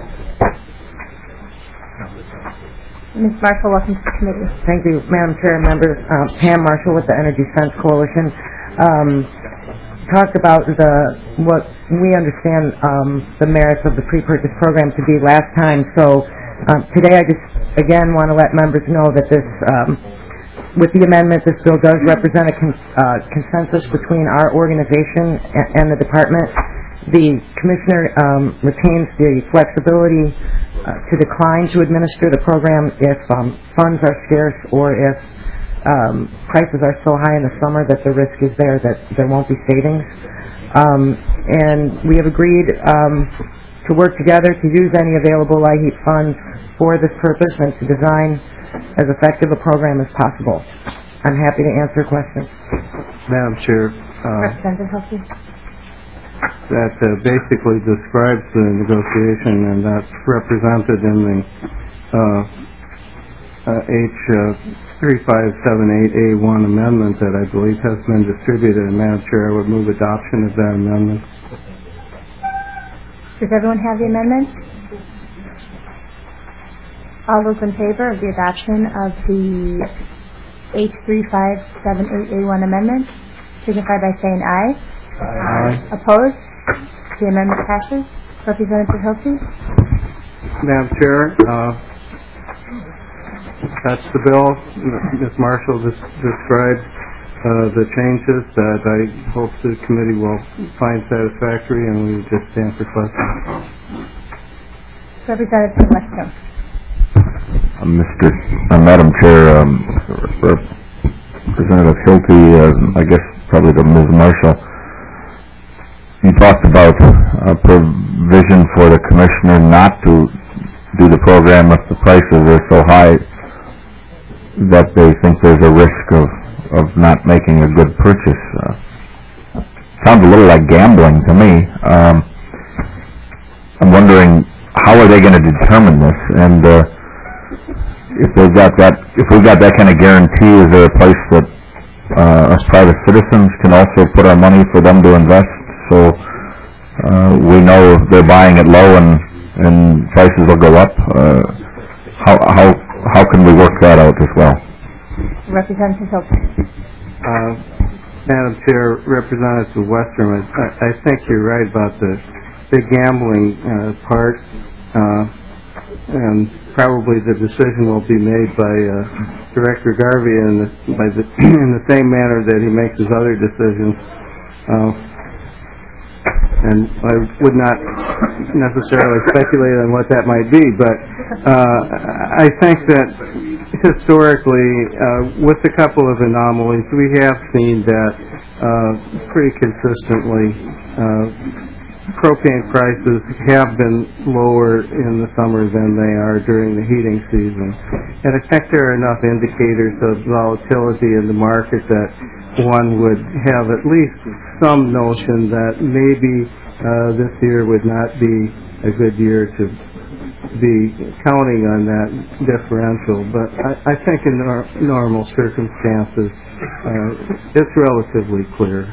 Miz Marshall, welcome to the committee. Thank you, Madam Chair and members. Uh, Pam Marshall with the Energy Sense Coalition. Um, talked about the what we understand um, the merits of the pre-purchase program to be last time. So um, today I just, again, want to let members know that this, um, with the amendment, this bill does represent a con uh, consensus between our organization and, and the department. The Commissioner um, retains the flexibility uh, to decline to administer the program if um, funds are scarce or if um, prices are so high in the summer that the risk is there that there won't be savings. Um, and we have agreed um, to work together to use any available LIHEAP funds for this purpose and to design as effective a program as possible. I'm happy to answer questions. Madam Chair, uh, Representative Hilke. that uh, basically describes the negotiation, and that's represented in the uh, uh, H three five seven eight A one amendment that I believe has been distributed. And Madam Chair, I would move adoption of that amendment. Does everyone have the amendment? All those in favor of the adoption of the H three five seven eight A one amendment signify by saying aye. Aye. Opposed? The amendment passes. Representative Hilke. Madam Chair, uh, that's the bill. Miz Marshall des- described uh, the changes that I hope the committee will find satisfactory, and we just stand for questions. Representative Weston. Uh, Mister Uh, Madam Chair, um, Representative Hilke, uh, I guess probably to Miz Marshall, you talked about a provision for the commissioner not to do the program if the prices are so high that they think there's a risk of, of not making a good purchase. Uh, sounds a little like gambling to me. Um, I'm wondering, how are they going to determine this? And uh, if they got that, if we got that kind of guarantee, is there a place that uh, us private citizens can also put our money for them to invest? So uh, we know if they're buying it low and and prices will go up. Uh, how how how can we work that out as well? Representative Hilke. Uh, Madam Chair, Representative Westerman, I, I think you're right about the big gambling uh, part, uh, and probably the decision will be made by uh, Director Garvey in the, by the, in the same manner that he makes his other decisions. Uh, and I would not necessarily speculate on what that might be, but uh, I think that historically, uh, with a couple of anomalies, we have seen that uh, pretty consistently uh, propane prices have been lower in the summer than they are during the heating season. And I think there are enough indicators of volatility in the market that one would have at least some notion that maybe uh, this year would not be a good year to be counting on that differential. But I, I think in nor- normal circumstances, uh, it's relatively clear.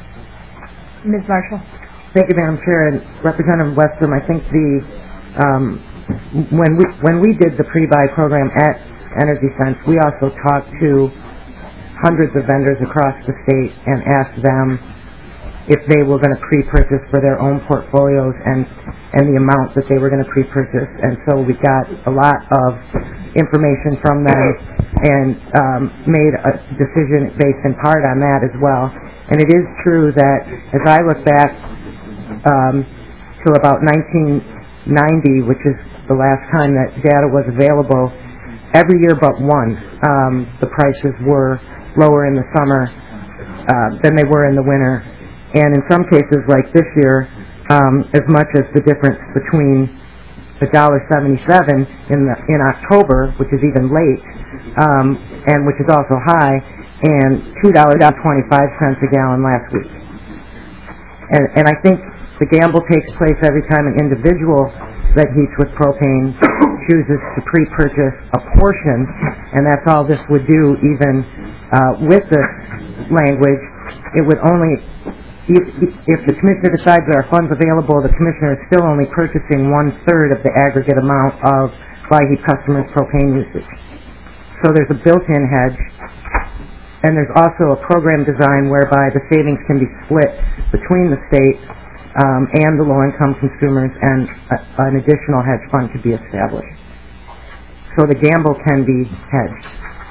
Miz Marshall. Thank you, Madam Chair. And Representative Westrom, I think the um, when we when we did the pre-buy program at Energy Sense, we also talked to hundreds of vendors across the state and asked them if they were going to pre-purchase for their own portfolios and and the amount that they were going to pre-purchase. And so we got a lot of information from them and um, made a decision based in part on that as well. And it is true that as I look back um, to about nineteen ninety, which is the last time that data was available, every year but one, um, the prices were lower in the summer uh, than they were in the winter. And in some cases, like this year, um, as much as the difference between one dollar seventy-seven in the, in October, which is even late, um, and which is also high, and two dollars and twenty-five cents a gallon last week. And, and I think the gamble takes place every time an individual that heats with propane chooses to pre-purchase a portion, and that's all this would do. Even uh, with this language, it would only, if, if the commissioner decides there are funds available, the commissioner is still only purchasing one-third of the aggregate amount of LIHEAP customers' propane usage. So there's a built-in hedge, and there's also a program design whereby the savings can be split between the state Um, and the low-income consumers, and a, an additional hedge fund could be established. So the gamble can be hedged.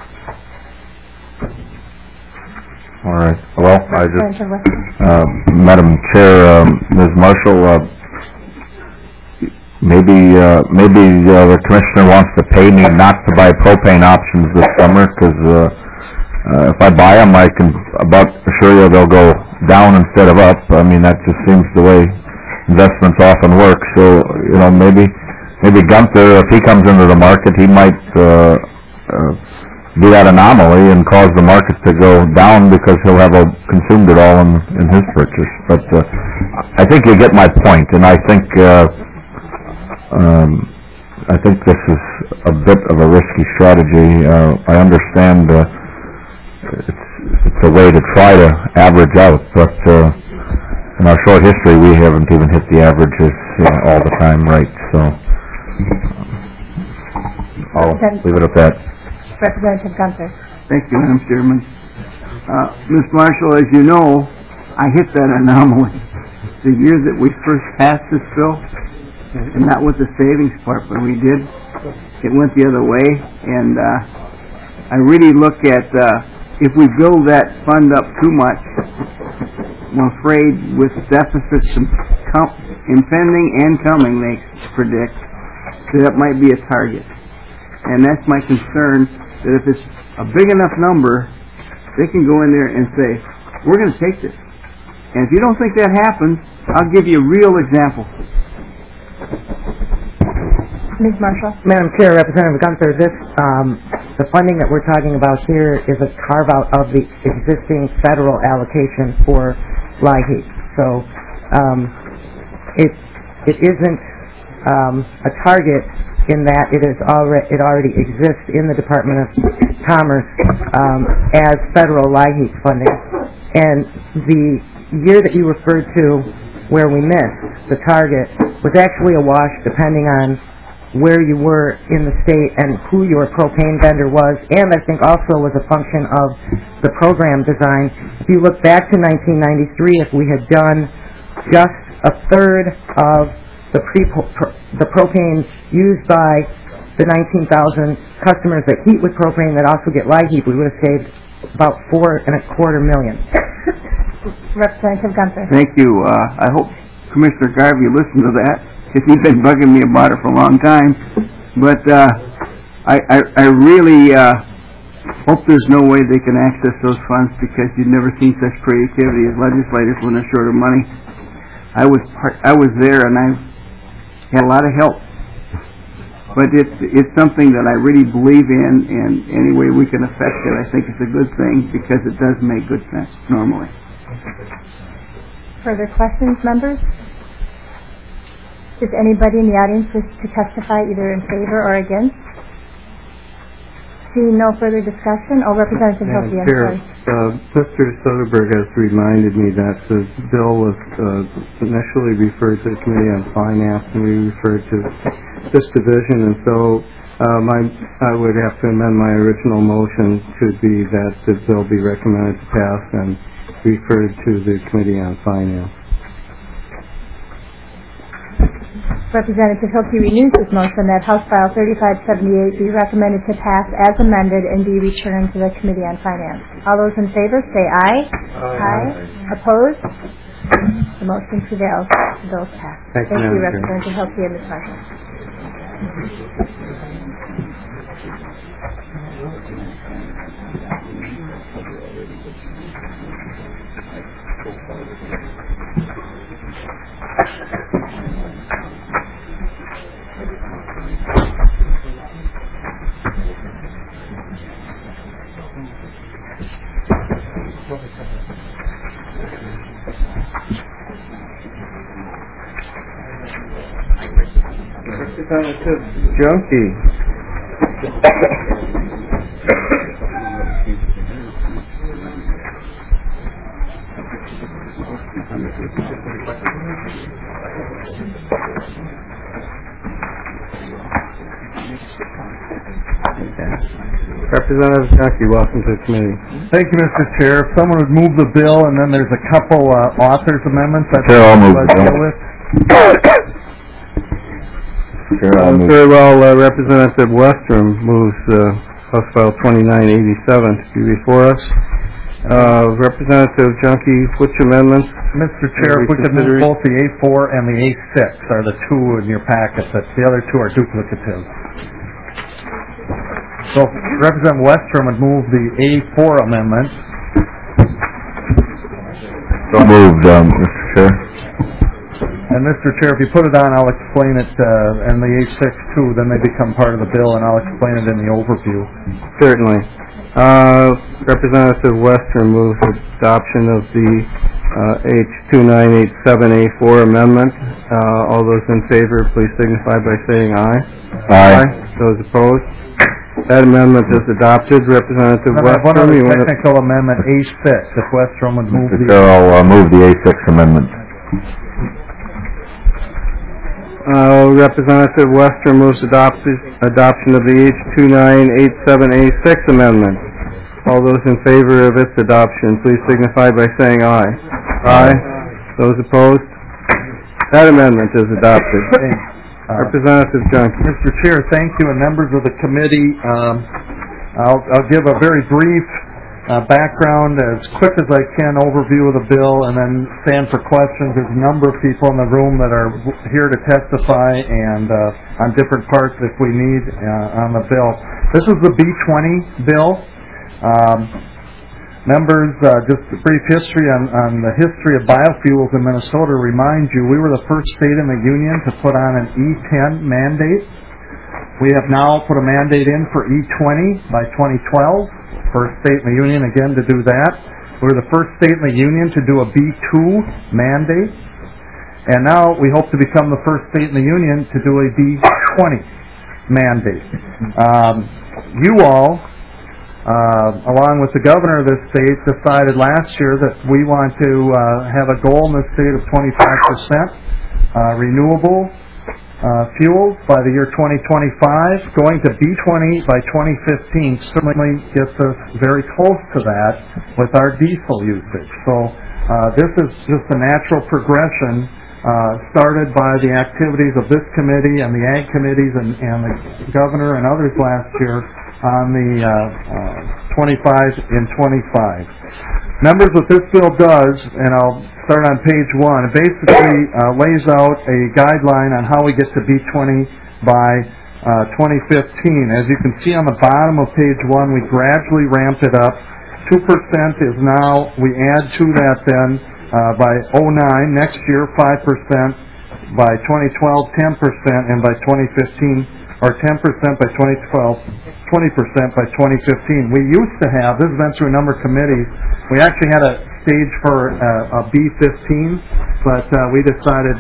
All right. Well, I just, uh, Madam Chair, um, Miz Marshall, uh, maybe uh, maybe uh, the commissioner wants to pay me not to buy propane options this summer, because uh, uh, if I buy them, I can about assure you they'll go down instead of up. I mean, that just seems the way investments often work. So, you know, maybe maybe Gunther, if he comes into the market, he might uh, uh, be that anomaly and cause the market to go down because he'll have uh, consumed it all in, in his purchase. But uh, I think you get my point, and I think uh, um, I think this is a bit of a risky strategy. Uh, I understand uh, it's, it's a way to try to average out, but uh, in our short history, we haven't even hit the averages uh, all the time right. So I'll leave it at that. Representative Gunther. Thank you, Madam Chairman. Uh, Miz Marshall, as you know, I hit that anomaly the year that we first passed this bill, and that was the savings part. When we did, it went the other way, and uh, I really look at uh, if we build that fund up too much, I'm afraid with deficits com- impending and coming, they predict, that might be a target. And that's my concern, that if it's a big enough number, they can go in there and say, we're going to take this. And if you don't think that happens, I'll give you a real example. Miz Marshall. Madam Chair, Representative Gunther, this, um, the funding that we're talking about here is a carve-out of the existing federal allocation for LIHEAP. So um, it it isn't um, a target in that it is already it already exists in the Department of Commerce um, as federal LIHEAP funding. And the year that you referred to where we missed the target was actually a wash depending on where you were in the state and who your propane vendor was, and I think also was a function of the program design. If you look back to nineteen ninety-three, if we had done just a third of the pre the propane used by the nineteen thousand customers that heat with propane that also get LIHEAP, we would have saved about four and a quarter million. Representative Gunther. Thank you. Uh, I hope Commissioner Garvey listened to that, because he's been bugging me about it for a long time. But uh, I, I, I really uh, hope there's no way they can access those funds, because you've never seen such creativity as legislators when they're short of money. I was part, I was there, and I had a lot of help. But it's it's something that I really believe in, and any way we can affect it, I think it's a good thing, because it does make good sense normally. Further questions, members? Does anybody in the audience wish to testify either in favor or against? Seeing no further discussion, oh, Representative Hilty, I'm sorry. Uh, Mister Soderberg has reminded me that the bill was uh, initially referred to the Committee on Finance, and we referred to this division, and so um, I, I would have to amend my original motion to be that the bill be recommended to pass and referred to the Committee on Finance. Representative Hilty renews his motion that House File thirty-five seventy-eight be recommended to pass as amended and be returned to the Committee on Finance. All those in favor say aye. Aye. Aye. Opposed? The motion prevails. The bill is passed. Thank, Thank you, you Representative Hilty and Miz Marshall. Representative Junkie. Representative Junkie, welcome to the committee. Thank you, Mister Chair. If someone would move the bill, and then there's a couple uh, authors' amendments that Chair, I'll move the bill. deal with. Sure, I'll Uh, move. very well, uh, Representative Westrom moves uh, House File twenty-nine eighty-seven to be before us. Uh, Representative Junkie, which amendments? Mister Chair, if we could move both the A four and the A six are the two in your packet, but the other two are duplicative. So Representative Westrom would move the A four amendment. So moved, um, Mister Chair. And Mister Chair, if you put it on, I'll explain it, uh, and the A six too, then they become part of the bill, and I'll explain it in the overview. Certainly. Uh, Representative Western moves adoption of the uh, H two nine eight seven A four amendment. Uh, all those in favor, please signify by saying aye. Aye. Those opposed? That amendment is adopted. Representative Then I have one Western, other you want to... technical amendment, A six, if Westrom would move Mister the... Chair, I'll uh, move the A six amendment. Uh, Representative Western moves adoption, adoption of the H two nine eight seven A six amendment. All those in favor of its adoption, please signify by saying aye. Aye. Those opposed? That amendment is adopted. Uh, Representative Johnson. Mister Chair, thank you, and members of the committee. Um, I'll, I'll give a very brief uh, background, as quick as I can, overview of the bill, and then stand for questions. There's a number of people in the room that are here to testify and uh, on different parts if we need uh, on the bill. This is the B twenty bill. Um, members, uh, just a brief history on, on the history of biofuels in Minnesota. Remind you, we were the first state in the union to put on an E ten mandate. We have now put a mandate in for E twenty by twenty twelve. First state in the union, again, to do that. We're the first state in the union to do a B two mandate. And now we hope to become the first state in the union to do a B twenty mandate. Um, you all, uh, along with the governor of this state, decided last year that we want to uh, have a goal in the state of twenty-five percent uh, renewable Uh, fuels by the year twenty twenty-five. Going to B twenty by twenty fifteen certainly gets us very close to that with our diesel usage. So uh, this is just a natural progression uh, started by the activities of this committee and the ag committees and, and the governor and others last year on the uh, uh, twenty-five in twenty-five. Members, what this bill does, and I'll start on page one, it basically uh, lays out a guideline on how we get to B twenty by uh, twenty fifteen. As you can see on the bottom of page one, we gradually ramped it up. two percent is now, we add to that then uh, by oh nine, next year five percent, by twenty twelve ten percent, and by twenty fifteen, or ten percent by twenty twelve, twenty percent by twenty fifteen. We used to have, this has been through a number of committees, we actually had a stage for uh, a B fifteen, but uh, we decided,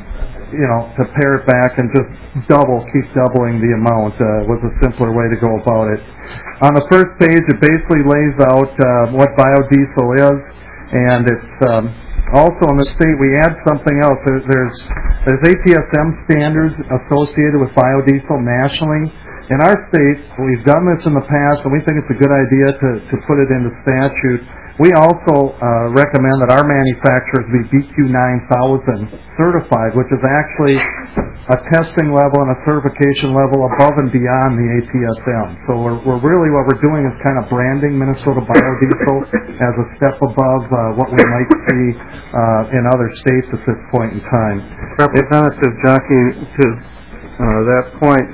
you know, to pare it back and just double, keep doubling the amount uh, was a simpler way to go about it. On the first page, it basically lays out uh, what biodiesel is, and it's um, also in the state we add something else. There, there's there's A P S M standards associated with biodiesel nationally. In our state, we've done this in the past, and we think it's a good idea to, to put it into statute. We also uh, recommend that our manufacturers be B Q nine thousand certified, which is actually a testing level and a certification level above and beyond the A P S M. So we're, we're really, what we're doing is kind of branding Minnesota biodiesel as a step above uh, what we might see uh, in other states at this point in time. Representative Jockey, to uh, that point,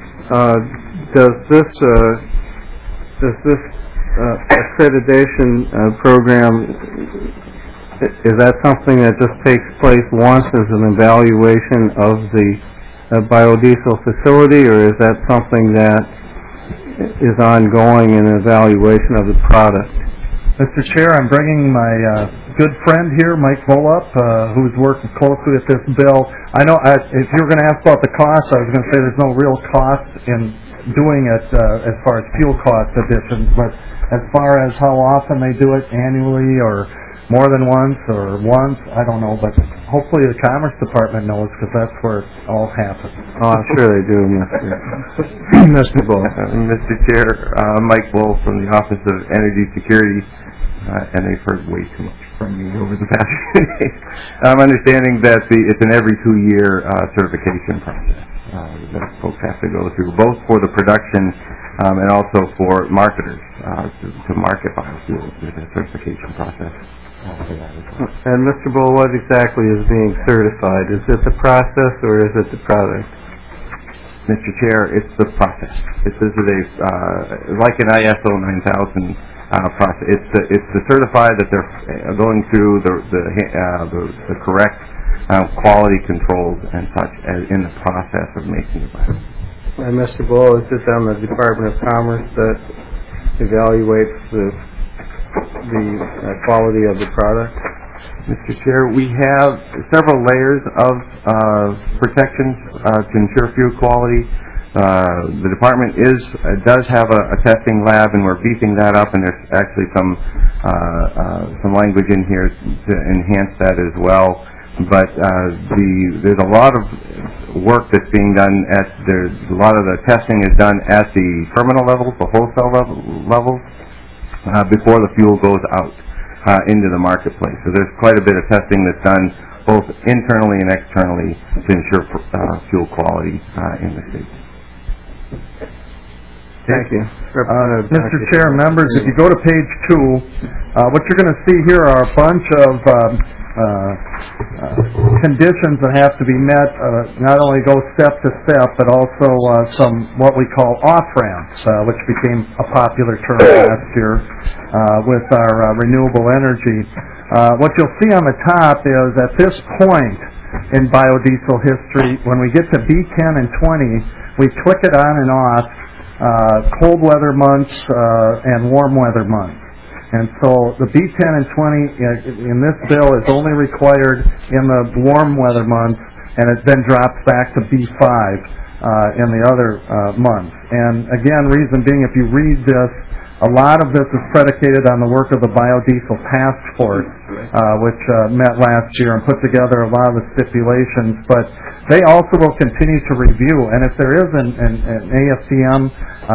uh, does this uh, does this uh, accreditation uh, program, is that something that just takes place once as an evaluation of the uh, biodiesel facility, or is that something that is ongoing in evaluation of the product? Mister Chair, I'm bringing my uh, good friend here, Mike Volop, uh, who's working closely with this bill. I know I, if you were going to ask about the cost, I was going to say there's no real cost in doing it uh, as far as fuel cost additions, but as far as how often they do it, annually or more than once or once, I don't know, but hopefully the Commerce Department knows, because that's where it all happens. Oh, I'm sure they do, Mister Mister Bull. Uh, Mister Chair, uh, Mike Bull from the Office of Energy Security, uh, and they've heard way too much from me over the past few days. I'm understanding that the, it's an every two-year uh, certification process uh, that folks have to go through, both for the production um, and also for marketers uh, to, to market biofuels with a certification process. And Mister Bull, what exactly is being certified? Is it the process or is it the product? Mister Chair, it's the process. This is a, uh, like an I S O nine thousand uh, process. It's to, it's to certify that they're uh, going through the the, uh, the, the correct uh, quality controls and such as in the process of making the product. And Mister Bull, is it on the Department of Commerce that evaluates the the uh, quality of the product? Mister Chair, we have several layers of uh, protections uh, to ensure food quality. Uh, the department is uh, does have a, a testing lab, and we're beefing that up. And there's actually some uh, uh, some language in here to enhance that as well. But uh, the there's a lot of work that's being done at there's a lot of the testing is done at the terminal levels, the wholesale level, levels, uh, before the fuel goes out uh, into the marketplace. So there's quite a bit of testing that's done both internally and externally to ensure uh, fuel quality uh, in the state. Thank you. Uh, Mister Chair, members, if you go to page two, uh, what you're going to see here are a bunch of um, uh, uh, conditions that have to be met, uh, not only go step to step, but also uh, some what we call off-ramps, uh, which became a popular term last year uh, with our uh, renewable energy. Uh, what you'll see on the top is at this point in biodiesel history, when we get to B ten and twenty, we click it on and off uh, cold weather months uh, and warm weather months. And so the B ten and twenty in this bill is only required in the warm weather months, and it then drops back to B five uh, in the other uh, months. And again, reason being, if you read this, a lot of this is predicated on the work of the Biodiesel Task Force, uh, which uh, met last year and put together a lot of the stipulations. But they also will continue to review, and if there is an, an, an A F C M uh,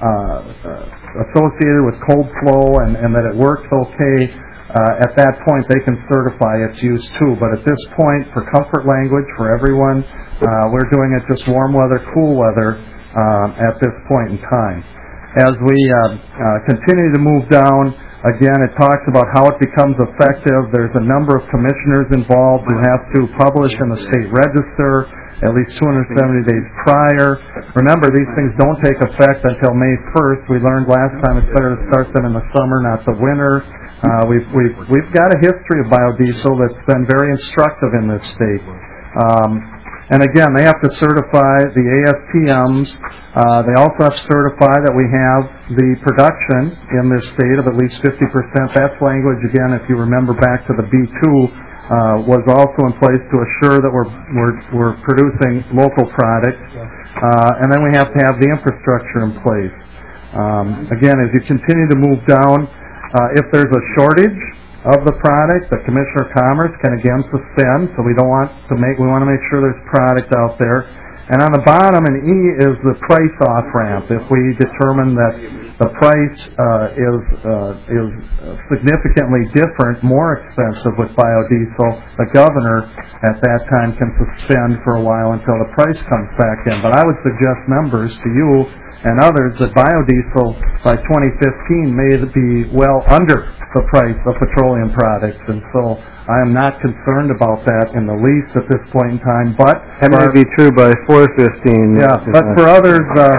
uh, associated with cold flow and, and that it works okay, uh, at that point they can certify its use too. But at this point, for comfort language for everyone, uh, we're doing it just warm weather, cool weather uh, at this point in time. As we uh, uh, continue to move down, again, it talks about how it becomes effective. There's a number of commissioners involved who have to publish in the state register at least two hundred seventy days prior. Remember, these things don't take effect until May first. We learned last time it's better to start them in the summer, not the winter. Uh, we've, we've, we've got a history of biodiesel that's been very instructive in this state. Um, And again, they have to certify the A S T Ms. Uh, they also have to certify that we have the production in this state of at least fifty percent. That's language, again, if you remember back to the B two, uh, was also in place to assure that we're, we're, we're producing local products. Uh, and then we have to have the infrastructure in place. Um, again, as you continue to move down, uh, if there's a shortage of the product, the Commissioner of Commerce can again suspend, so we don't want to make, we want to make sure there's product out there. And on the bottom in E is the price off-ramp. If we determine that the price uh, is uh, is significantly different, more expensive with biodiesel, the governor at that time can suspend for a while until the price comes back in. But I would suggest members to you and others that biodiesel by twenty fifteen may be well under the price of petroleum products, and so I am not concerned about that in the least at this point in time. But that may be true by four fifteen. Yeah, but for others, uh,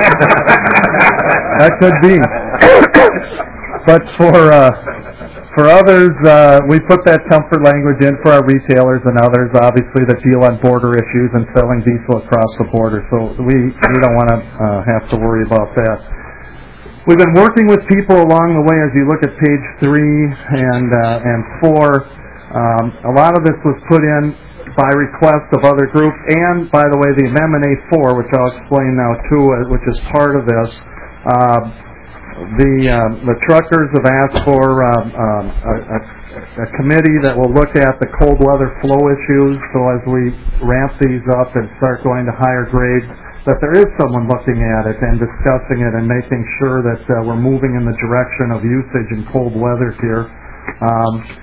that could be. But for uh, for others, uh, we put that comfort language in for our retailers and others, obviously, that deal on border issues and selling diesel across the border. So we we don't want to uh, have to worry about that. We've been working with people along the way. As you look at page three and uh, and four, um, a lot of this was put in by request of other groups, and by the way, the Amendment A four, which I'll explain now too, uh, which is part of this. Uh, the uh, the truckers have asked for um, um, a, a, a committee that will look at the cold weather flow issues. So as we ramp these up and start going to higher grades, that there is someone looking at it and discussing it and making sure that uh, we're moving in the direction of usage in cold weather here. Um,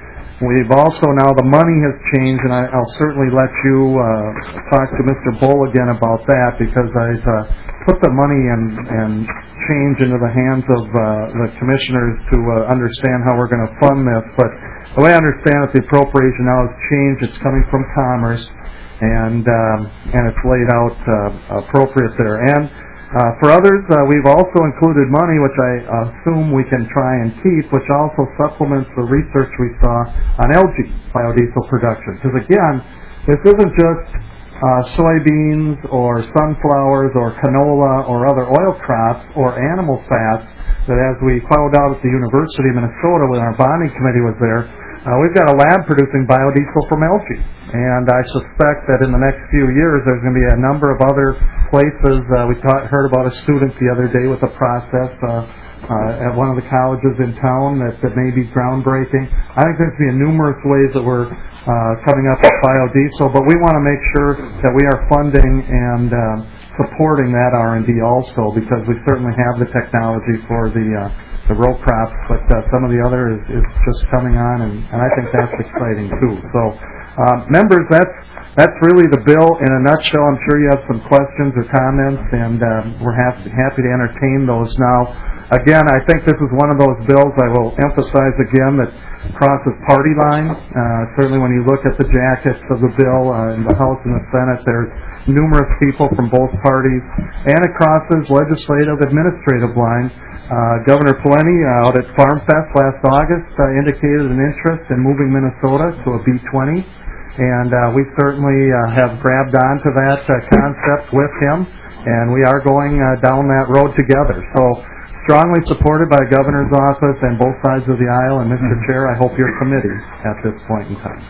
We've also, now the money has changed, and I, I'll certainly let you uh, talk to Mister Bull again about that, because I've uh, put the money and, and change into the hands of uh, the commissioners to uh, understand how we're going to fund this. But the way I understand it, the appropriation now has changed. It's coming from Commerce, and um, and it's laid out uh, appropriate there. And uh, for others, uh, we've also included money, which I assume we can try and keep, which also supplements the research we saw on algae biodiesel production. Because again, this isn't just uh, soybeans or sunflowers or canola or other oil crops or animal fats that, as we found out at the University of Minnesota when our bonding committee was there, Uh, we've got a lab producing biodiesel from algae, and I suspect that in the next few years there's going to be a number of other places. Uh, we taught, heard about a student the other day with a process uh, uh, at one of the colleges in town that, that may be groundbreaking. I think there's going to be numerous ways that we're uh, coming up with biodiesel, but we want to make sure that we are funding and uh, supporting that R and D also, because we certainly have the technology for the uh, the row crops, but uh, some of the other is, is just coming on, and, and I think that's exciting too. So, uh, members, that's that's really the bill in a nutshell. I'm sure you have some questions or comments, and uh, we're happy happy to entertain those now. Again, I think this is one of those bills, I will emphasize again, that crosses party lines. Uh, certainly when you look at the jackets of the bill uh, in the House and the Senate, there's numerous people from both parties, and it crosses legislative, administrative lines. Uh, Governor Pawlenty uh, out at Farm Fest last August uh, indicated an interest in moving Minnesota to a B twenty, and uh, we certainly uh, have grabbed onto that uh, concept with him, and we are going uh, down that road together. So, strongly supported by the Governor's office and both sides of the aisle, and Mister Mm-hmm. Chair, I hope your committee at this point in time.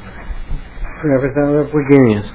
Representative Wagenius.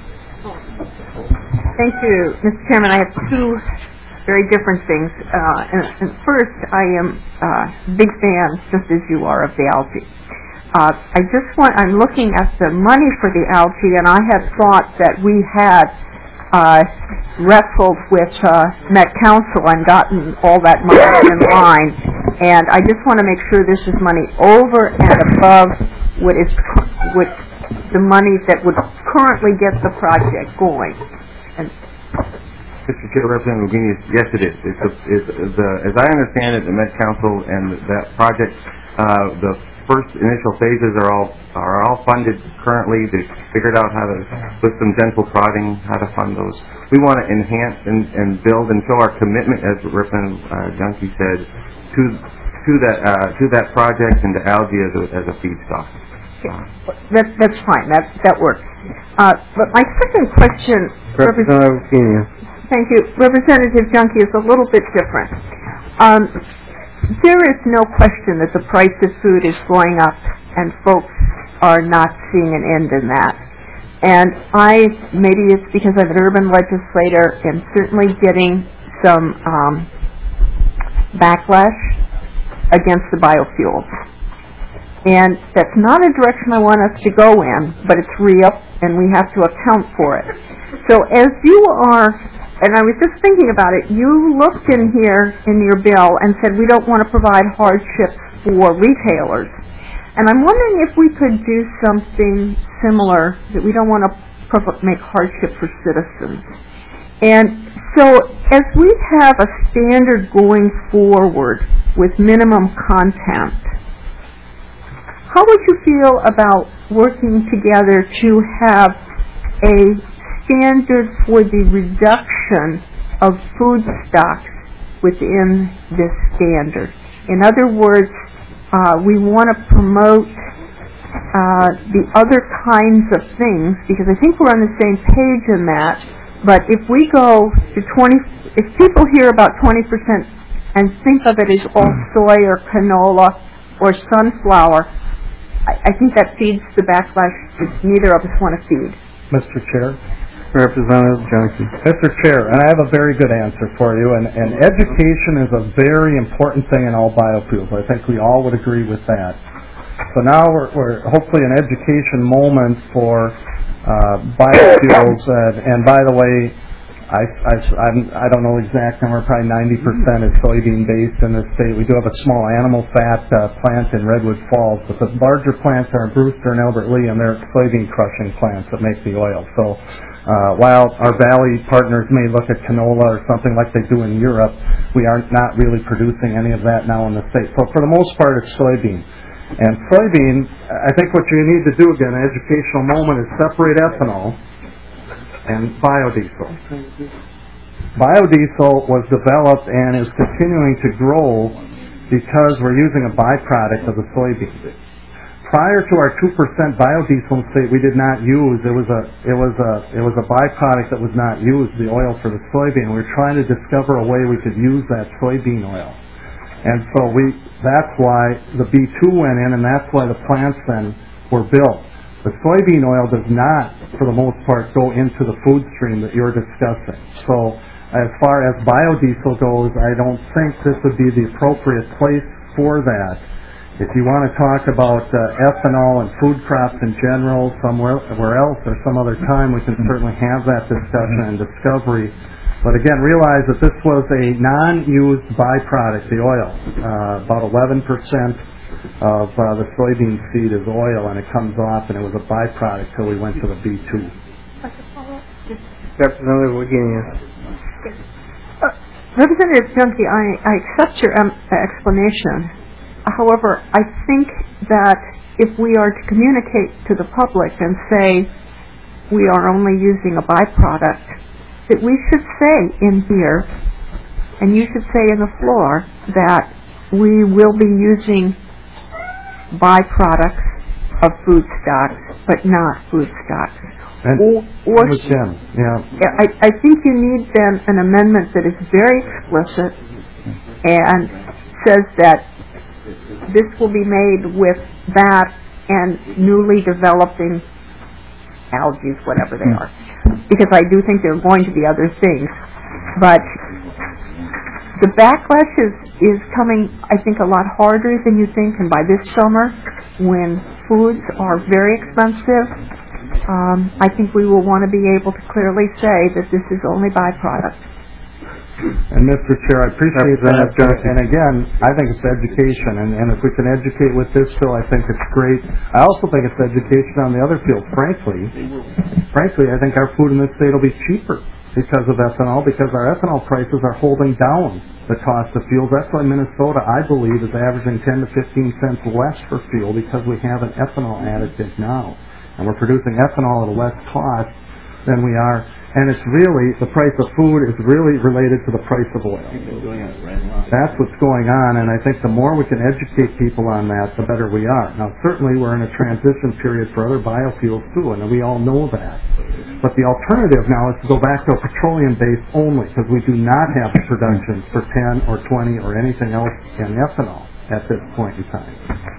Thank you, Mister Chairman. I have two very different things. Uh, and, and first, I am a uh, big fan, just as you are, of the algae. Uh, I just want, I'm looking at the money for the algae, and I had thought that we had uh, wrestled with uh, Met Council and gotten all that money in line. And I just want to make sure this is money over and above what is what the money that would currently get the project going. And Mister Chair, Representative Wagenius, yes, it is. It's, a, it's the, as I understand it, the Met Council and that project, uh, the first initial phases are all are all funded currently. They've figured out how to, with some gentle prodding, how to fund those. We want to enhance and, and build and show our commitment, as Representative uh, Junkie said, to to that uh, to that project and to algae as a as a feedstock. Uh, that, that's fine. That that works. Uh, but my second question, Representative Wagenius. Thank you. Representative Junkie, is a little bit different. Um, there is no question that the price of food is going up, and folks are not seeing an end in that. And I, maybe it's because I'm an urban legislator, and certainly getting some um, backlash against the biofuels. And that's not a direction I want us to go in, but it's real, and we have to account for it. So as you are, and I was just thinking about it, you looked in here in your bill and said we don't want to provide hardships for retailers. And I'm wondering if we could do something similar, that we don't want to prov- make hardship for citizens. And so as we have a standard going forward with minimum content, how would you feel about working together to have a standard for the reduction of food stocks within this standard? In other words, uh, we want to promote uh, the other kinds of things, because I think we're on the same page in that. But if we go to twenty, if people hear about twenty percent and think of it as all soy or canola or sunflower, I, I think that feeds the backlash that neither of us want to feed. Mister Chair. Representative Junkie. Mister Chair, and I have a very good answer for you, and, and education is a very important thing in all biofuels. I think we all would agree with that. So now we're, we're hopefully an education moment for uh, biofuels, and, and by the way, I, I, I'm, I don't know the exact number, probably ninety percent is soybean-based in the state. We do have a small animal fat uh, plant in Redwood Falls, but the larger plants are in Brewster and Albert Lee, and they're soybean crushing plants that make the oil. So uh, while our Valley partners may look at canola or something like they do in Europe, we are not really producing any of that now in the state. So for the most part, it's soybean. And soybean, I think what you need to do, again, an educational moment, is separate ethanol and biodiesel. Biodiesel was developed and is continuing to grow because we're using a byproduct of the soybean. Prior to our two percent biodiesel state, we did not use, it was a it was a it was a byproduct that was not used, the oil for the soybean. We were trying to discover a way we could use that soybean oil. And so we that's why the B two went in, and that's why the plants then were built. The soybean oil does not, for the most part, go into the food stream that you're discussing. So as far as biodiesel goes, I don't think this would be the appropriate place for that. If you want to talk about uh, ethanol and food crops in general, somewhere where else or some other time, we can certainly have that discussion and discovery. But again, realize that this was a non-used byproduct, the oil. Uh, about eleven percent of uh, the soybean seed is oil, and it comes off, and it was a byproduct till we went to the B two. Representative Wagenius. Uh, Representative Junkie, I, I accept your um, explanation. However, I think that if we are to communicate to the public and say we are only using a byproduct, that we should say in here, and you should say in the floor, that we will be using byproducts of food stocks, but not food stocks. And or, or with them, yeah. I, I think you need then an amendment that is very explicit and says that this will be made with that and newly developing algae, whatever they are. Because I do think there are going to be other things. But the backlash is, is coming, I think, a lot harder than you think. And by this summer, when foods are very expensive, um, I think we will want to be able to clearly say that this is only byproduct. And Mister Chair, I appreciate that. And again, I think it's education. And, and if we can educate with this bill, I think it's great. I also think it's education on the other field. Frankly, frankly, I think our food in this state will be cheaper because of ethanol, because our ethanol prices are holding down the cost of fuel. That's why Minnesota, I believe, is averaging ten to fifteen cents less for fuel, because we have an ethanol additive now. And we're producing ethanol at a less cost than we are. And it's really, the price of food is really related to the price of oil. That's what's going on, and I think the more we can educate people on that, the better we are. Now, certainly we're in a transition period for other biofuels too, and we all know that. But the alternative now is to go back to a petroleum base only, because we do not have the production for ten or twenty or anything else in ethanol at this point in time.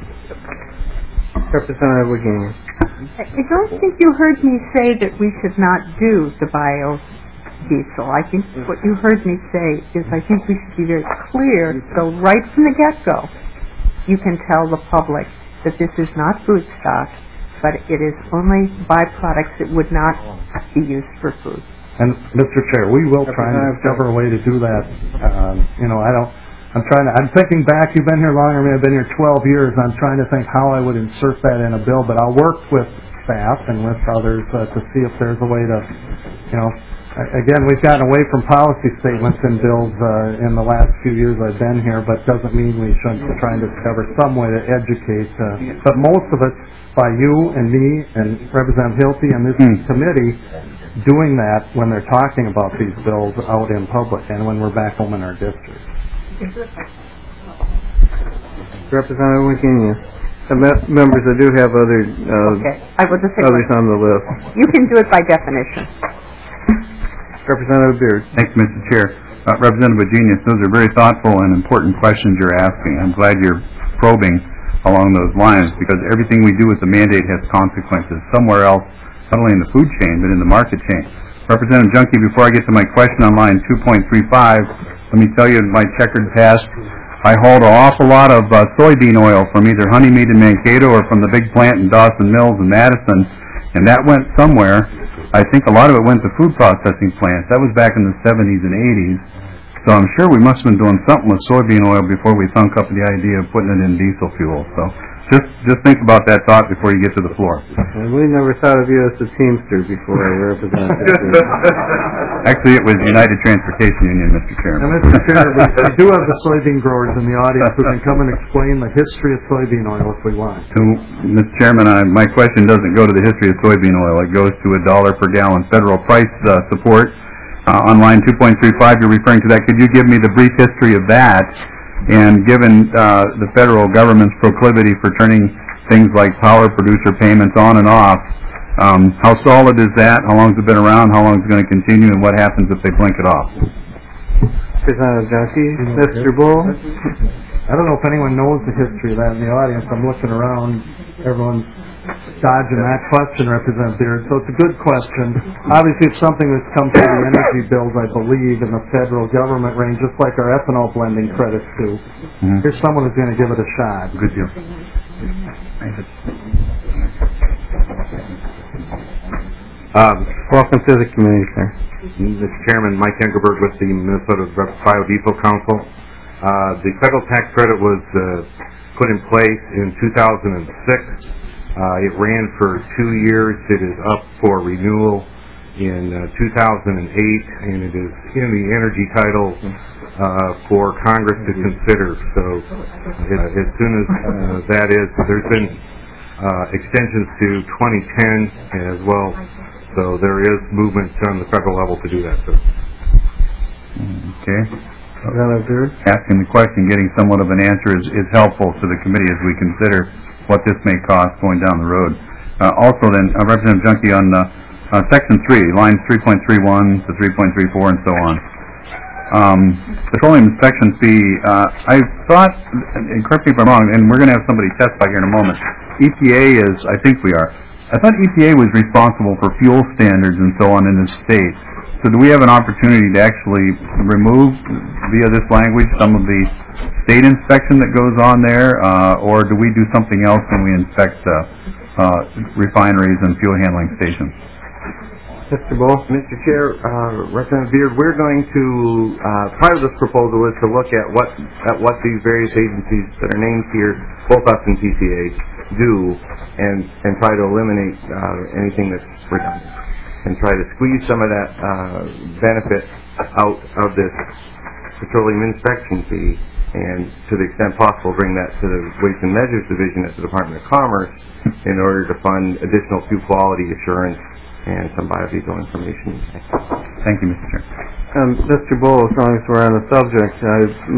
Representative Wagenius. I don't think you heard me say that we should not do the biodiesel. I think what you heard me say is I think we should be very clear, so right from the get-go, you can tell the public that this is not food stock, but it is only byproducts that would not be used for food. And Mister Chair, we will try and discover a way to do that. Um, you know, I don't. I'm trying to. I'm thinking back. You've been here longer than me. I've been here twelve years. I'm trying to think how I would insert that in a bill. But I'll work with staff and with others uh, to see if there's a way to, you know. Again, we've gotten away from policy statements in bills uh, in the last few years I've been here, but doesn't mean we shouldn't try and discover some way to educate. Uh, but most of it by you and me and Representative Hilty and this mm. committee doing that when they're talking about these bills out in public and when we're back home in our districts. Representative Wagenius. Uh, me- members, I do have other uh, okay. I will just say others on the list. You can do it by definition. Representative Beard. Thanks, Mister Chair. Uh, Representative Wagenius, those are very thoughtful and important questions you're asking. I'm glad you're probing along those lines, because everything we do with the mandate has consequences somewhere else, not only in the food chain, but in the market chain. Representative Junkie, before I get to my question on line two point three five, let me tell you in my checkered past, I hauled an awful lot of uh, soybean oil from either Honeymead in Mankato or from the big plant in Dawson Mills in Madison, And that went somewhere. I think a lot of it went to food processing plants. That was back in the seventies and eighties. So I'm sure we must have been doing something with soybean oil before we thunk up the idea of putting it in diesel fuel. So just just think about that thought before you get to the floor. And we never thought of you as a Teamster before I represented. Actually, it was United Transportation Union, Mister Chairman. Now, Mister Chairman, we, we do have the soybean growers in the audience who can come and explain the history of soybean oil if we want. So, Mister Chairman, I, my question doesn't go to the history of soybean oil. It goes to a dollar per gallon federal price uh, support. Uh, on line two point three five, you're referring to that. Could you give me the brief history of that? And given uh, the federal government's proclivity for turning things like power producer payments on and off, um, how solid is that? How long has it been around? How long is it going to continue? And what happens if they blink it off? Representative Junkie, Mister Bull. I don't know if anyone knows the history of that in the audience. I'm looking around. Everyone's dodging that question, Representative Beard. So it's a good question. Obviously, it's something that's come through the energy bills, I believe, in the federal government range, just like our ethanol blending credits do. Mm-hmm. Here's someone who's going to give it a shot. Good deal. Um, Welcome to the committee, sir. Mister Chairman, Mike Engelberg with the Minnesota Biodiesel Council. Uh, the federal tax credit was uh, put in place in two thousand six. Uh, it ran for two years. It is up for renewal in uh, two thousand eight, and it is in the energy title uh, for Congress to consider. So uh, as soon as uh, that is, there's been uh, extensions to twenty ten as well. So there is movement on the federal level to do that. So. Okay. Asking the question, getting somewhat of an answer is, is helpful to the committee as we consider what this may cost going down the road. Uh, also then, uh, Representative Junkie on uh, uh, Section three, lines three point three one to three point three four and so on. Um, petroleum inspection fee, uh, I thought, and correct me if I'm wrong, and we're going to have somebody testify here in a moment, E P A is, I think we are, I thought E P A was responsible for fuel standards and so on in the state. So do we have an opportunity to actually remove, via this language, some of the state inspection that goes on there, uh, or do we do something else when we inspect uh, uh, refineries and fuel handling stations? Mister Bull? Mister Chair, uh, Representative Beard, we're going to, uh, part of this proposal is to look at what at what these various agencies that are named here, both us and T C A, do, and, and try to eliminate uh, anything that's redundant, and try to squeeze some of that uh, benefit out of this petroleum inspection fee, and to the extent possible bring that to the Weights and Measures Division at the Department of Commerce in order to fund additional fuel quality assurance and some biodiesel information. Thank you, Mister Chair. Um, Mister Bull, as long as we're on the subject, I,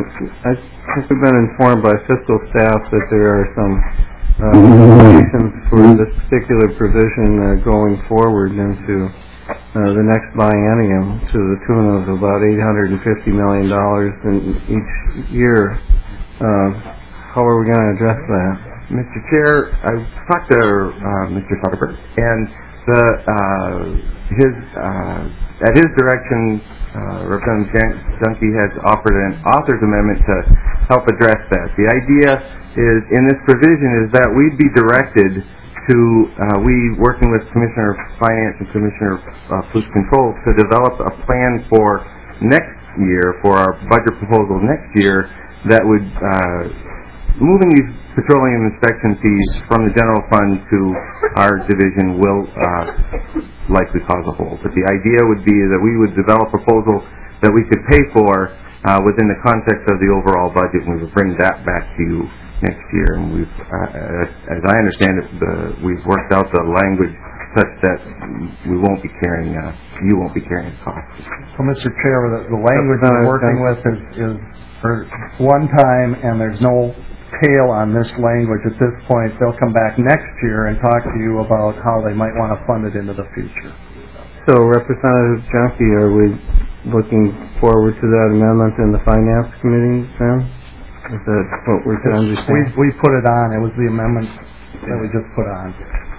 I think we've been informed by fiscal staff that there are some uh, implications for this particular provision uh, going forward into uh, the next biennium to the tune of about eight hundred fifty million dollars in each year. Uh, how are we going to address that? Mister Chair, I talked to uh, Mister Soderberg, and the uh, his uh, at his direction, uh, Representative Junkie has offered an author's amendment to help address that. The idea is, in this provision, is that we'd be directed to, uh, we working with Commissioner of Finance and Commissioner of uh, Pollution Control, to develop a plan for next year, for our budget proposal next year, that would uh, moving these petroleum inspection fees from the general fund to our division will uh, likely cause a hole. But the idea would be that we would develop a proposal that we could pay for uh, within the context of the overall budget, and we would bring that back to you next year. And we've, uh, as I understand it, the, we've worked out the language such that we won't be carrying, uh, you won't be carrying the cost. So, Mister Chair, the, the language we're working with is, is for one time, and there's no tail on this language at this point. They'll come back next year and talk to you about how they might want to fund it into the future. So, Representative Junkie, are we looking forward to that amendment in the Finance Committee, then? Is that what we're to understand? We, we put it on. It was the amendment that we just put on.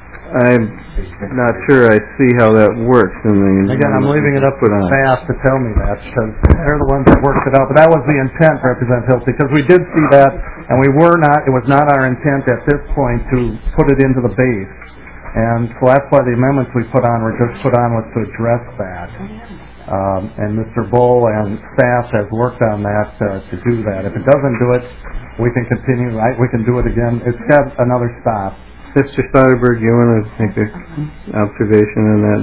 I'm not sure I see how that works. In the, Again, I'm leaving it up to staff to tell me that, because they're the ones that worked it out. But that was the intent, Representative Hilty, because we did see that, and we were not, it was not our intent at this point to put it into the base. And so that's why the amendments we put on were just put on was to address that. Um, and Mister Bull and staff has worked on that uh, to do that. If it doesn't do it, we can continue. Right? We can do it again. It's got another stop. Mister Soderberg, you want to make an observation on that?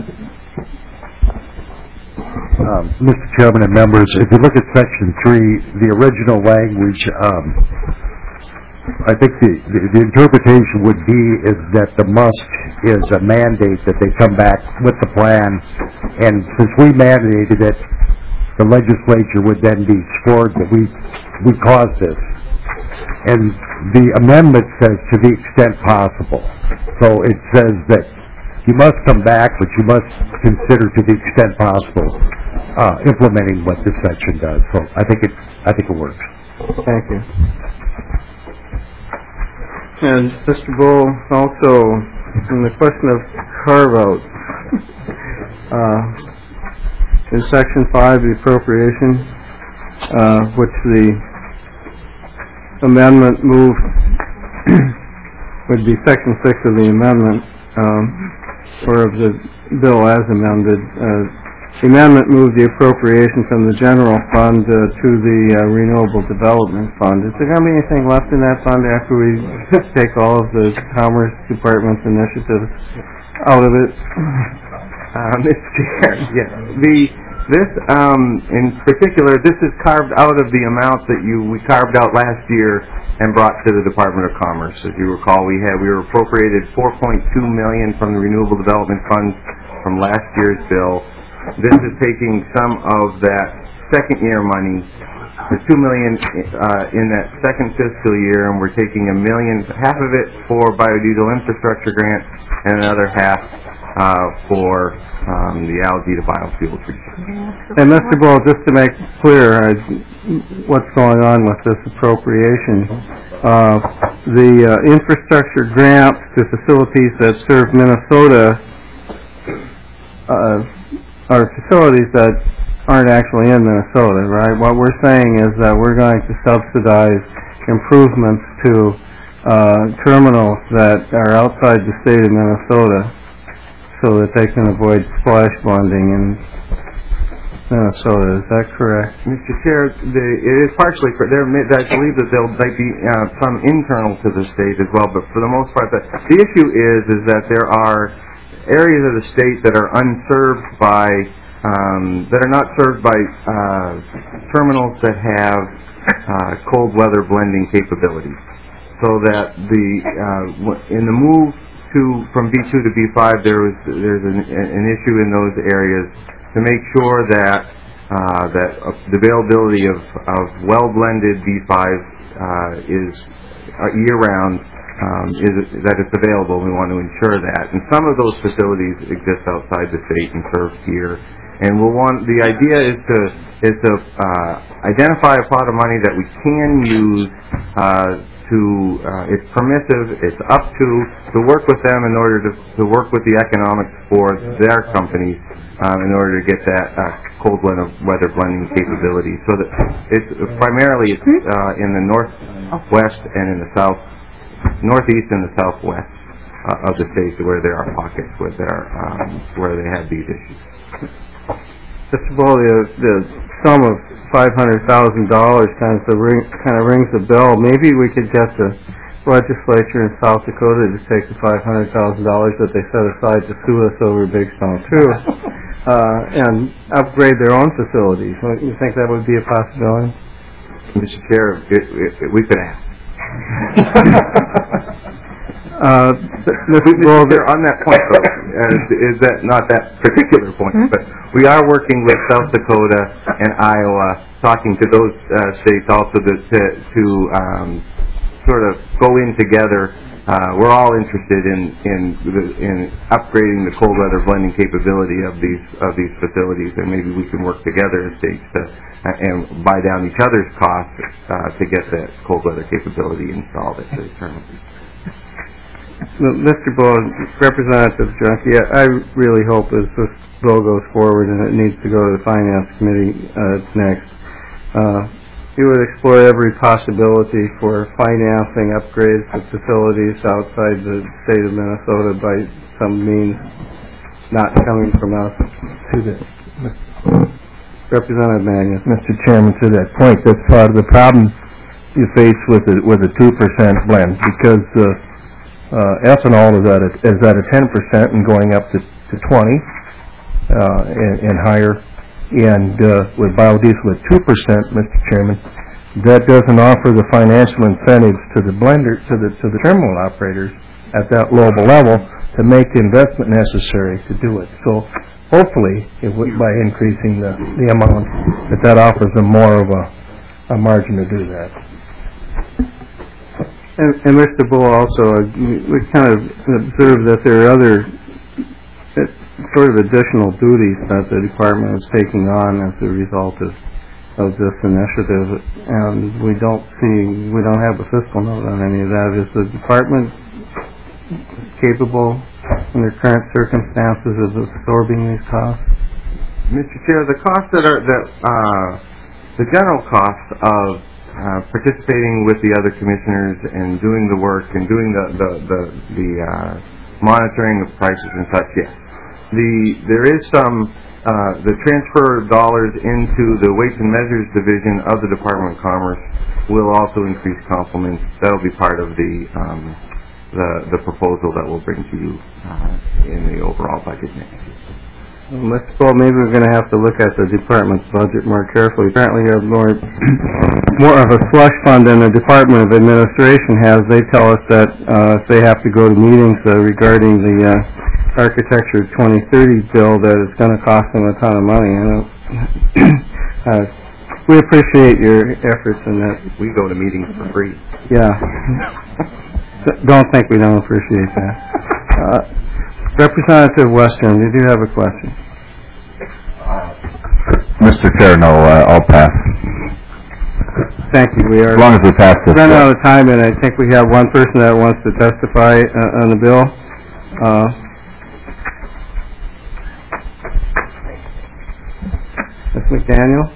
Um, Mister Chairman and members, if you look at section three, the original language, um, I think the, the, the interpretation would be is that the must is a mandate that they come back with the plan, and since we mandated it, the legislature would then be scored that we we caused this. And the amendment says to the extent possible. So it says that you must come back, but you must consider to the extent possible uh, implementing what this section does. So I think it I think it works. Thank you. And Mister Bull, also, in the question of carve-out, uh, in Section five, the appropriation, uh, which the amendment moved, would be Section six of the amendment, um, or of the bill as amended. Uh, The amendment moved the appropriation from the general fund uh, to the uh, renewable development fund. Is there going to be anything left in that fund after we take all of the Commerce Department's initiatives out of it? Uh, Mister Chair, yes. The, this, um, in particular, this is carved out of the amount that you we carved out last year and brought to the Department of Commerce. As you recall, we had we were appropriated four point two million dollars from the Renewable Development Fund from last year's bill. This is taking some of that second year money, the two million uh, in that second fiscal year, and we're taking a million, half of it for biodiesel infrastructure grant, and another half uh, for um, the algae to biofuel treatment. And Mister Bull, just to make clear uh, what's going on with this appropriation, uh, the uh, infrastructure grants to facilities that serve Minnesota uh, are facilities that aren't actually in Minnesota, right? What we're saying is that we're going to subsidize improvements to uh, terminals that are outside the state of Minnesota so that they can avoid splash blending in Minnesota. Is that correct? Mister Chair, the, it is partially correct. There, I believe that there might be uh, some internal to the state as well, but for the most part, the, the issue is is that there are areas of the state that are unserved by, um, that are not served by uh, terminals that have uh, cold weather blending capabilities. So that the uh, in the move to from B two to B five, there was there's an, an issue in those areas to make sure that uh, that uh, the availability of, of well blended B five uh, is uh, year round. Um, is that it's available. We want to ensure that. And some of those facilities exist outside the state and serve here. And we'll want the idea is to is to uh, identify a pot of money that we can use uh, to. Uh, it's permissive. It's up to to work with them in order to to work with the economics for their companies um, in order to get that uh, cold weather weather blending capability. So that it's primarily it's uh, in the northwest and in the south. Northeast and the southwest uh, of the state, where there are pockets where there um, where they have these issues. Mister Bull, the, the sum of five hundred thousand dollars kind of ring, kind of rings a bell. Maybe we could get the legislature in South Dakota to take the five hundred thousand dollars that they set aside to sue us over Big Stone Two uh, and upgrade their own facilities. You think that would be a possibility? Mister Chair, it, it, it, we could ask. uh, well, there on that point, though, uh, is that not that particular point? Mm-hmm. But we are working with South Dakota and Iowa, talking to those uh, states also to to, to um, sort of go in together. Uh, we're all interested in in in upgrading the cold weather blending capability of these of these facilities, and maybe we can work together as states to. Uh, and buy down each other's costs uh, to get that cold weather capability installed at the terminals. Mister Bull, Representative Junkie, I really hope as this bill goes forward, and it needs to go to the Finance Committee uh, next, uh, you would explore every possibility for financing upgrades of facilities outside the state of Minnesota by some means not coming from us. To the, Representative Magnus. Mister Chairman, to that point, that's part of the problem you face with a, with a two percent blend, because uh, uh, ethanol is at a, is at a ten percent and going up to, to twenty uh, and, and higher. And uh, with biodiesel at two percent, Mister Chairman, that doesn't offer the financial incentives to the blender, to the to the terminal operators at that local level to make the investment necessary to do it. So hopefully, it would, by increasing the, the amount, that that offers them more of a, a margin to do that. And, and Mister Bull, also, uh, we kind of observed that there are other uh, sort of additional duties that the department is taking on as a result of, of this initiative, and we don't see, we don't have a fiscal note on any of that. Is the department capable, under current circumstances, of absorbing these costs? Mister Chair, the costs that are, that, uh, the general cost of uh, participating with the other commissioners and doing the work and doing the, the, the, the uh, monitoring of prices and such, yes. The, there is some, uh, the transfer of dollars into the Weights and Measures Division of the Department of Commerce will also increase complements. That will be part of the, um, the, the proposal that we'll bring to you uh, in the overall budget next year. Well, Mister Bull, maybe we're going to have to look at the department's budget more carefully. Apparently, you have more, more of a slush fund than the Department of Administration has. They tell us that uh, if they have to go to meetings uh, regarding the uh, Architecture twenty thirty bill, that it's going to cost them a ton of money. I don't, uh, we appreciate your efforts in that. We go to meetings for free. Yeah. Don't think we don't appreciate that. Uh, Representative Western, did you have a question? Mister Chair, no, uh, I'll pass. Thank you. We are as long as we pass this. Run out of time, and I think we have one person that wants to testify uh, on the bill. Uh, Miz McDaniel.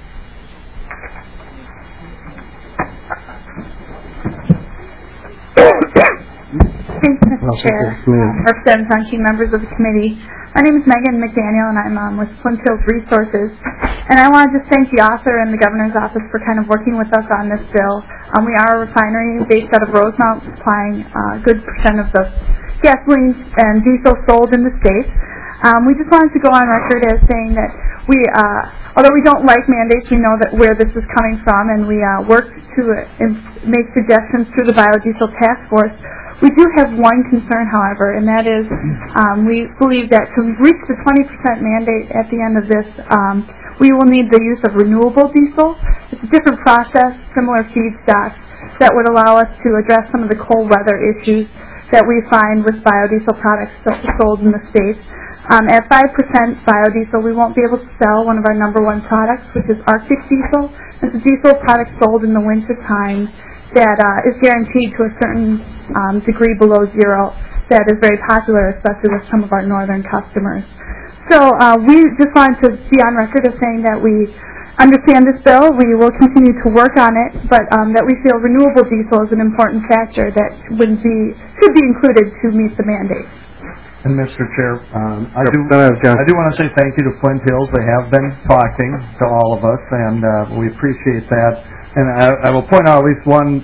Thanks, Mister Chair, um, Representatives on key members of the committee. My name is Megan McDaniel, and I'm um, with Flint Hills Resources. And I want to just thank the author and the governor's office for kind of working with us on this bill. Um, we are a refinery based out of Rosemount, supplying a good percent of the gasoline and diesel sold in the state. Um, we just wanted to go on record as saying that we, uh, although we don't like mandates, we know that where this is coming from, and we uh, work to uh, make suggestions through the biodiesel task force. We do have one concern, however, and that is um, we believe that to reach the twenty percent mandate at the end of this, um, we will need the use of renewable diesel. It's a different process, similar feedstocks, that would allow us to address some of the cold weather issues that we find with biodiesel products that are sold in the state. Um, at five percent biodiesel, we won't be able to sell one of our number one products, which is Arctic diesel. It's a diesel product sold in the winter time that uh, is guaranteed to a certain um, degree below zero, that is very popular, especially with some of our northern customers. So uh, we just wanted to be on record of saying that we understand this bill, we will continue to work on it, but um, that we feel renewable diesel is an important factor that would be, should be included to meet the mandate. And Mister Chair, um, I do I do want to say thank you to Flint Hills. They have been talking to all of us, and uh, we appreciate that. And I, I will point out at least one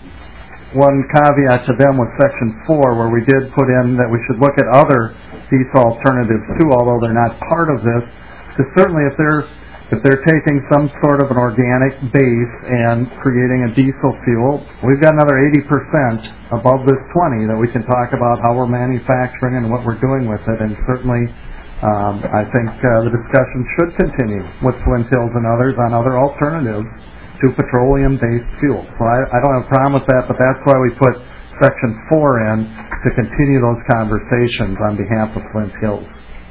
one caveat to them with Section four, where we did put in that we should look at other diesel alternatives too, although they're not part of this. Because certainly, if they're if they're taking some sort of an organic base and creating a diesel fuel, we've got another eighty percent above this twenty that we can talk about how we're manufacturing and what we're doing with it. And certainly, um, I think uh, the discussion should continue with Flint Hills and others on other alternatives to petroleum-based fuel. So I, I don't have a problem with that, but that's why we put Section four in, to continue those conversations on behalf of Flint Hills.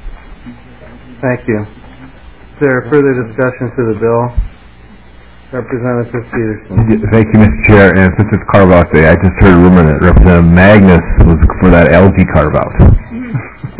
Thank you. Is there further discussion to the bill? Representative Peterson. Thank you, Mister Chair. And since it's carve-out day, I just heard a rumor that Representative Magnus was for that algae carve-out.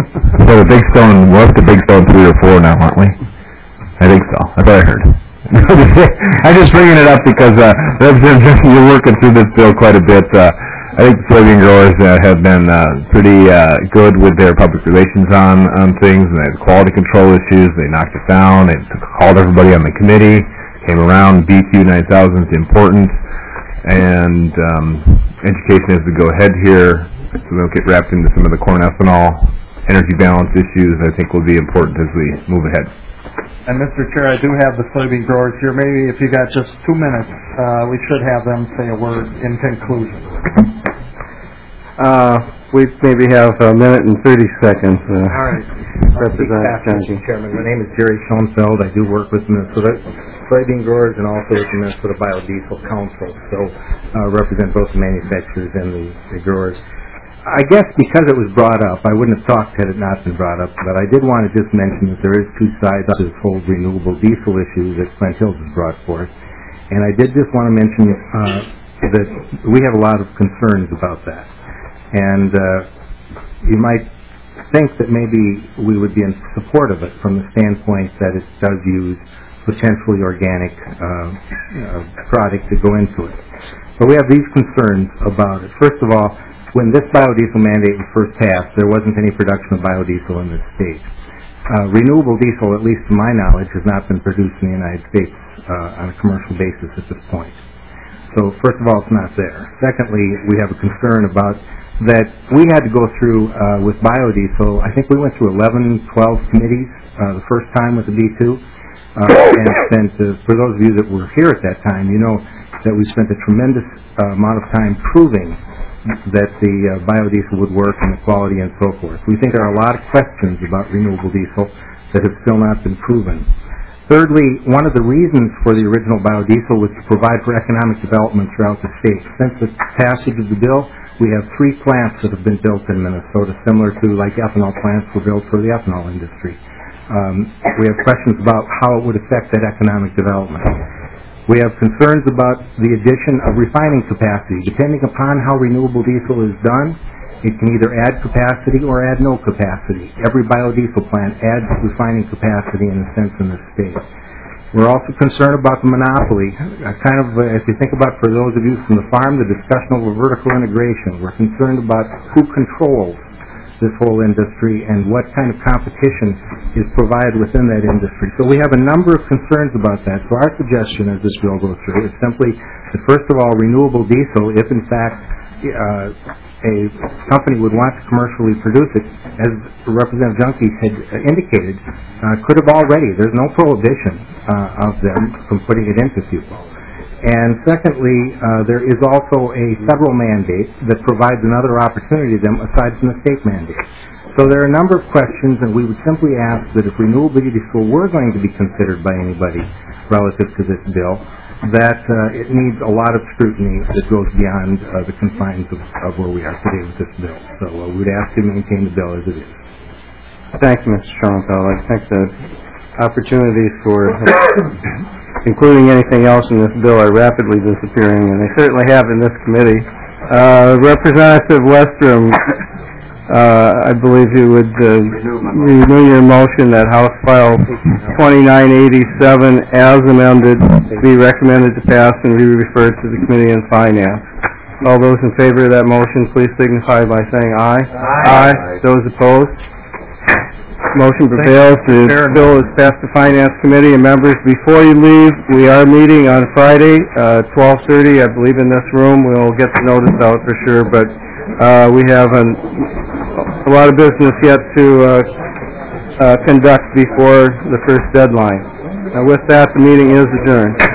So the Big Stone, we're up to Big Stone three or four now, aren't we? I think so. That's what I heard. I'm just bringing it up because uh, Representative, you're working through this bill quite a bit. Uh, I think the soybean growers uh, have been uh, pretty uh, good with their public relations on, on things, and they had quality control issues. They knocked it down. They called everybody on the committee, came around. B Q nine thousand is important, and um, education has to go ahead here, so we don't get wrapped into some of the corn ethanol energy balance issues. I think will be important as we move ahead. And Mister Chair, I do have the soybean growers here. Maybe if you got just two minutes, uh, we should have them say a word in conclusion. Uh, we maybe have a minute and thirty seconds. Uh, All right. Representative Johnson. Chairman, my name is Jerry Schoenfeld. I do work with Minnesota soybean growers and also with the Minnesota Biodiesel Council. So uh, represent both the manufacturers and the, the growers. I guess because it was brought up, I wouldn't have talked had it not been brought up, but I did want to just mention that there is two sides to this whole renewable diesel issue that Clint Hills has brought forth. And I did just want to mention uh, that we have a lot of concerns about that. And uh, you might think that maybe we would be in support of it from the standpoint that it does use potentially organic uh, uh, product to go into it. But we have these concerns about it. First of all, when this biodiesel mandate was first passed, there wasn't any production of biodiesel in this state. Uh, renewable diesel, at least to my knowledge, has not been produced in the United States uh, on a commercial basis at this point. So first of all, it's not there. Secondly, we have a concern about that we had to go through uh, with biodiesel. I think we went through eleven, twelve committees uh, the first time with the B two. Uh, and spent, uh, for those of you that were here at that time, you know that we spent a tremendous uh, amount of time proving that the uh, biodiesel would work and the quality and so forth. We think there are a lot of questions about renewable diesel that have still not been proven. Thirdly, one of the reasons for the original biodiesel was to provide for economic development throughout the state. Since the passage of the bill, we have three plants that have been built in Minnesota, similar to like ethanol plants were built for the ethanol industry. Um, we have questions about how it would affect that economic development. We have concerns about the addition of refining capacity. Depending upon how renewable diesel is done, it can either add capacity or add no capacity. Every biodiesel plant adds refining capacity in a sense in the state. We're also concerned about the monopoly. Uh, kind of, uh, if you think about, for those of you from the farm, the discussion over vertical integration. We're concerned about who controls this whole industry and what kind of competition is provided within that industry. So we have a number of concerns about that. So our suggestion as this bill goes through is simply that, first of all, renewable diesel, if in fact uh, a company would want to commercially produce it, as Representative Junkie had indicated, uh, could have already. There's no prohibition uh, of them from putting it into people. And secondly, uh, there is also a federal mandate that provides another opportunity to them aside from the state mandate. So there are a number of questions, and we would simply ask that if renewable diesel were going to be considered by anybody relative to this bill, that uh, it needs a lot of scrutiny that goes beyond uh, the confines of, of where we are today with this bill. So uh, we would ask you to maintain the bill as it is. Thank you, Mister Schoenfeld. I think the opportunities for including anything else in this bill are rapidly disappearing, and they certainly have in this committee. Uh, Representative Westrom, uh, I believe you would uh, renew your motion that House File twenty-nine eighty-seven, as amended, be recommended to pass and be referred to the Committee on Finance. All those in favor of that motion, please signify by saying aye. Aye. Aye. Those opposed? Motion prevails. The bill is passed to Finance Committee. And members, before you leave, we are meeting on Friday, uh, twelve thirty, I believe, in this room. We'll get the notice out for sure, but uh, we have an, a lot of business yet to uh, uh, conduct before the first deadline. Uh, with that, the meeting is adjourned.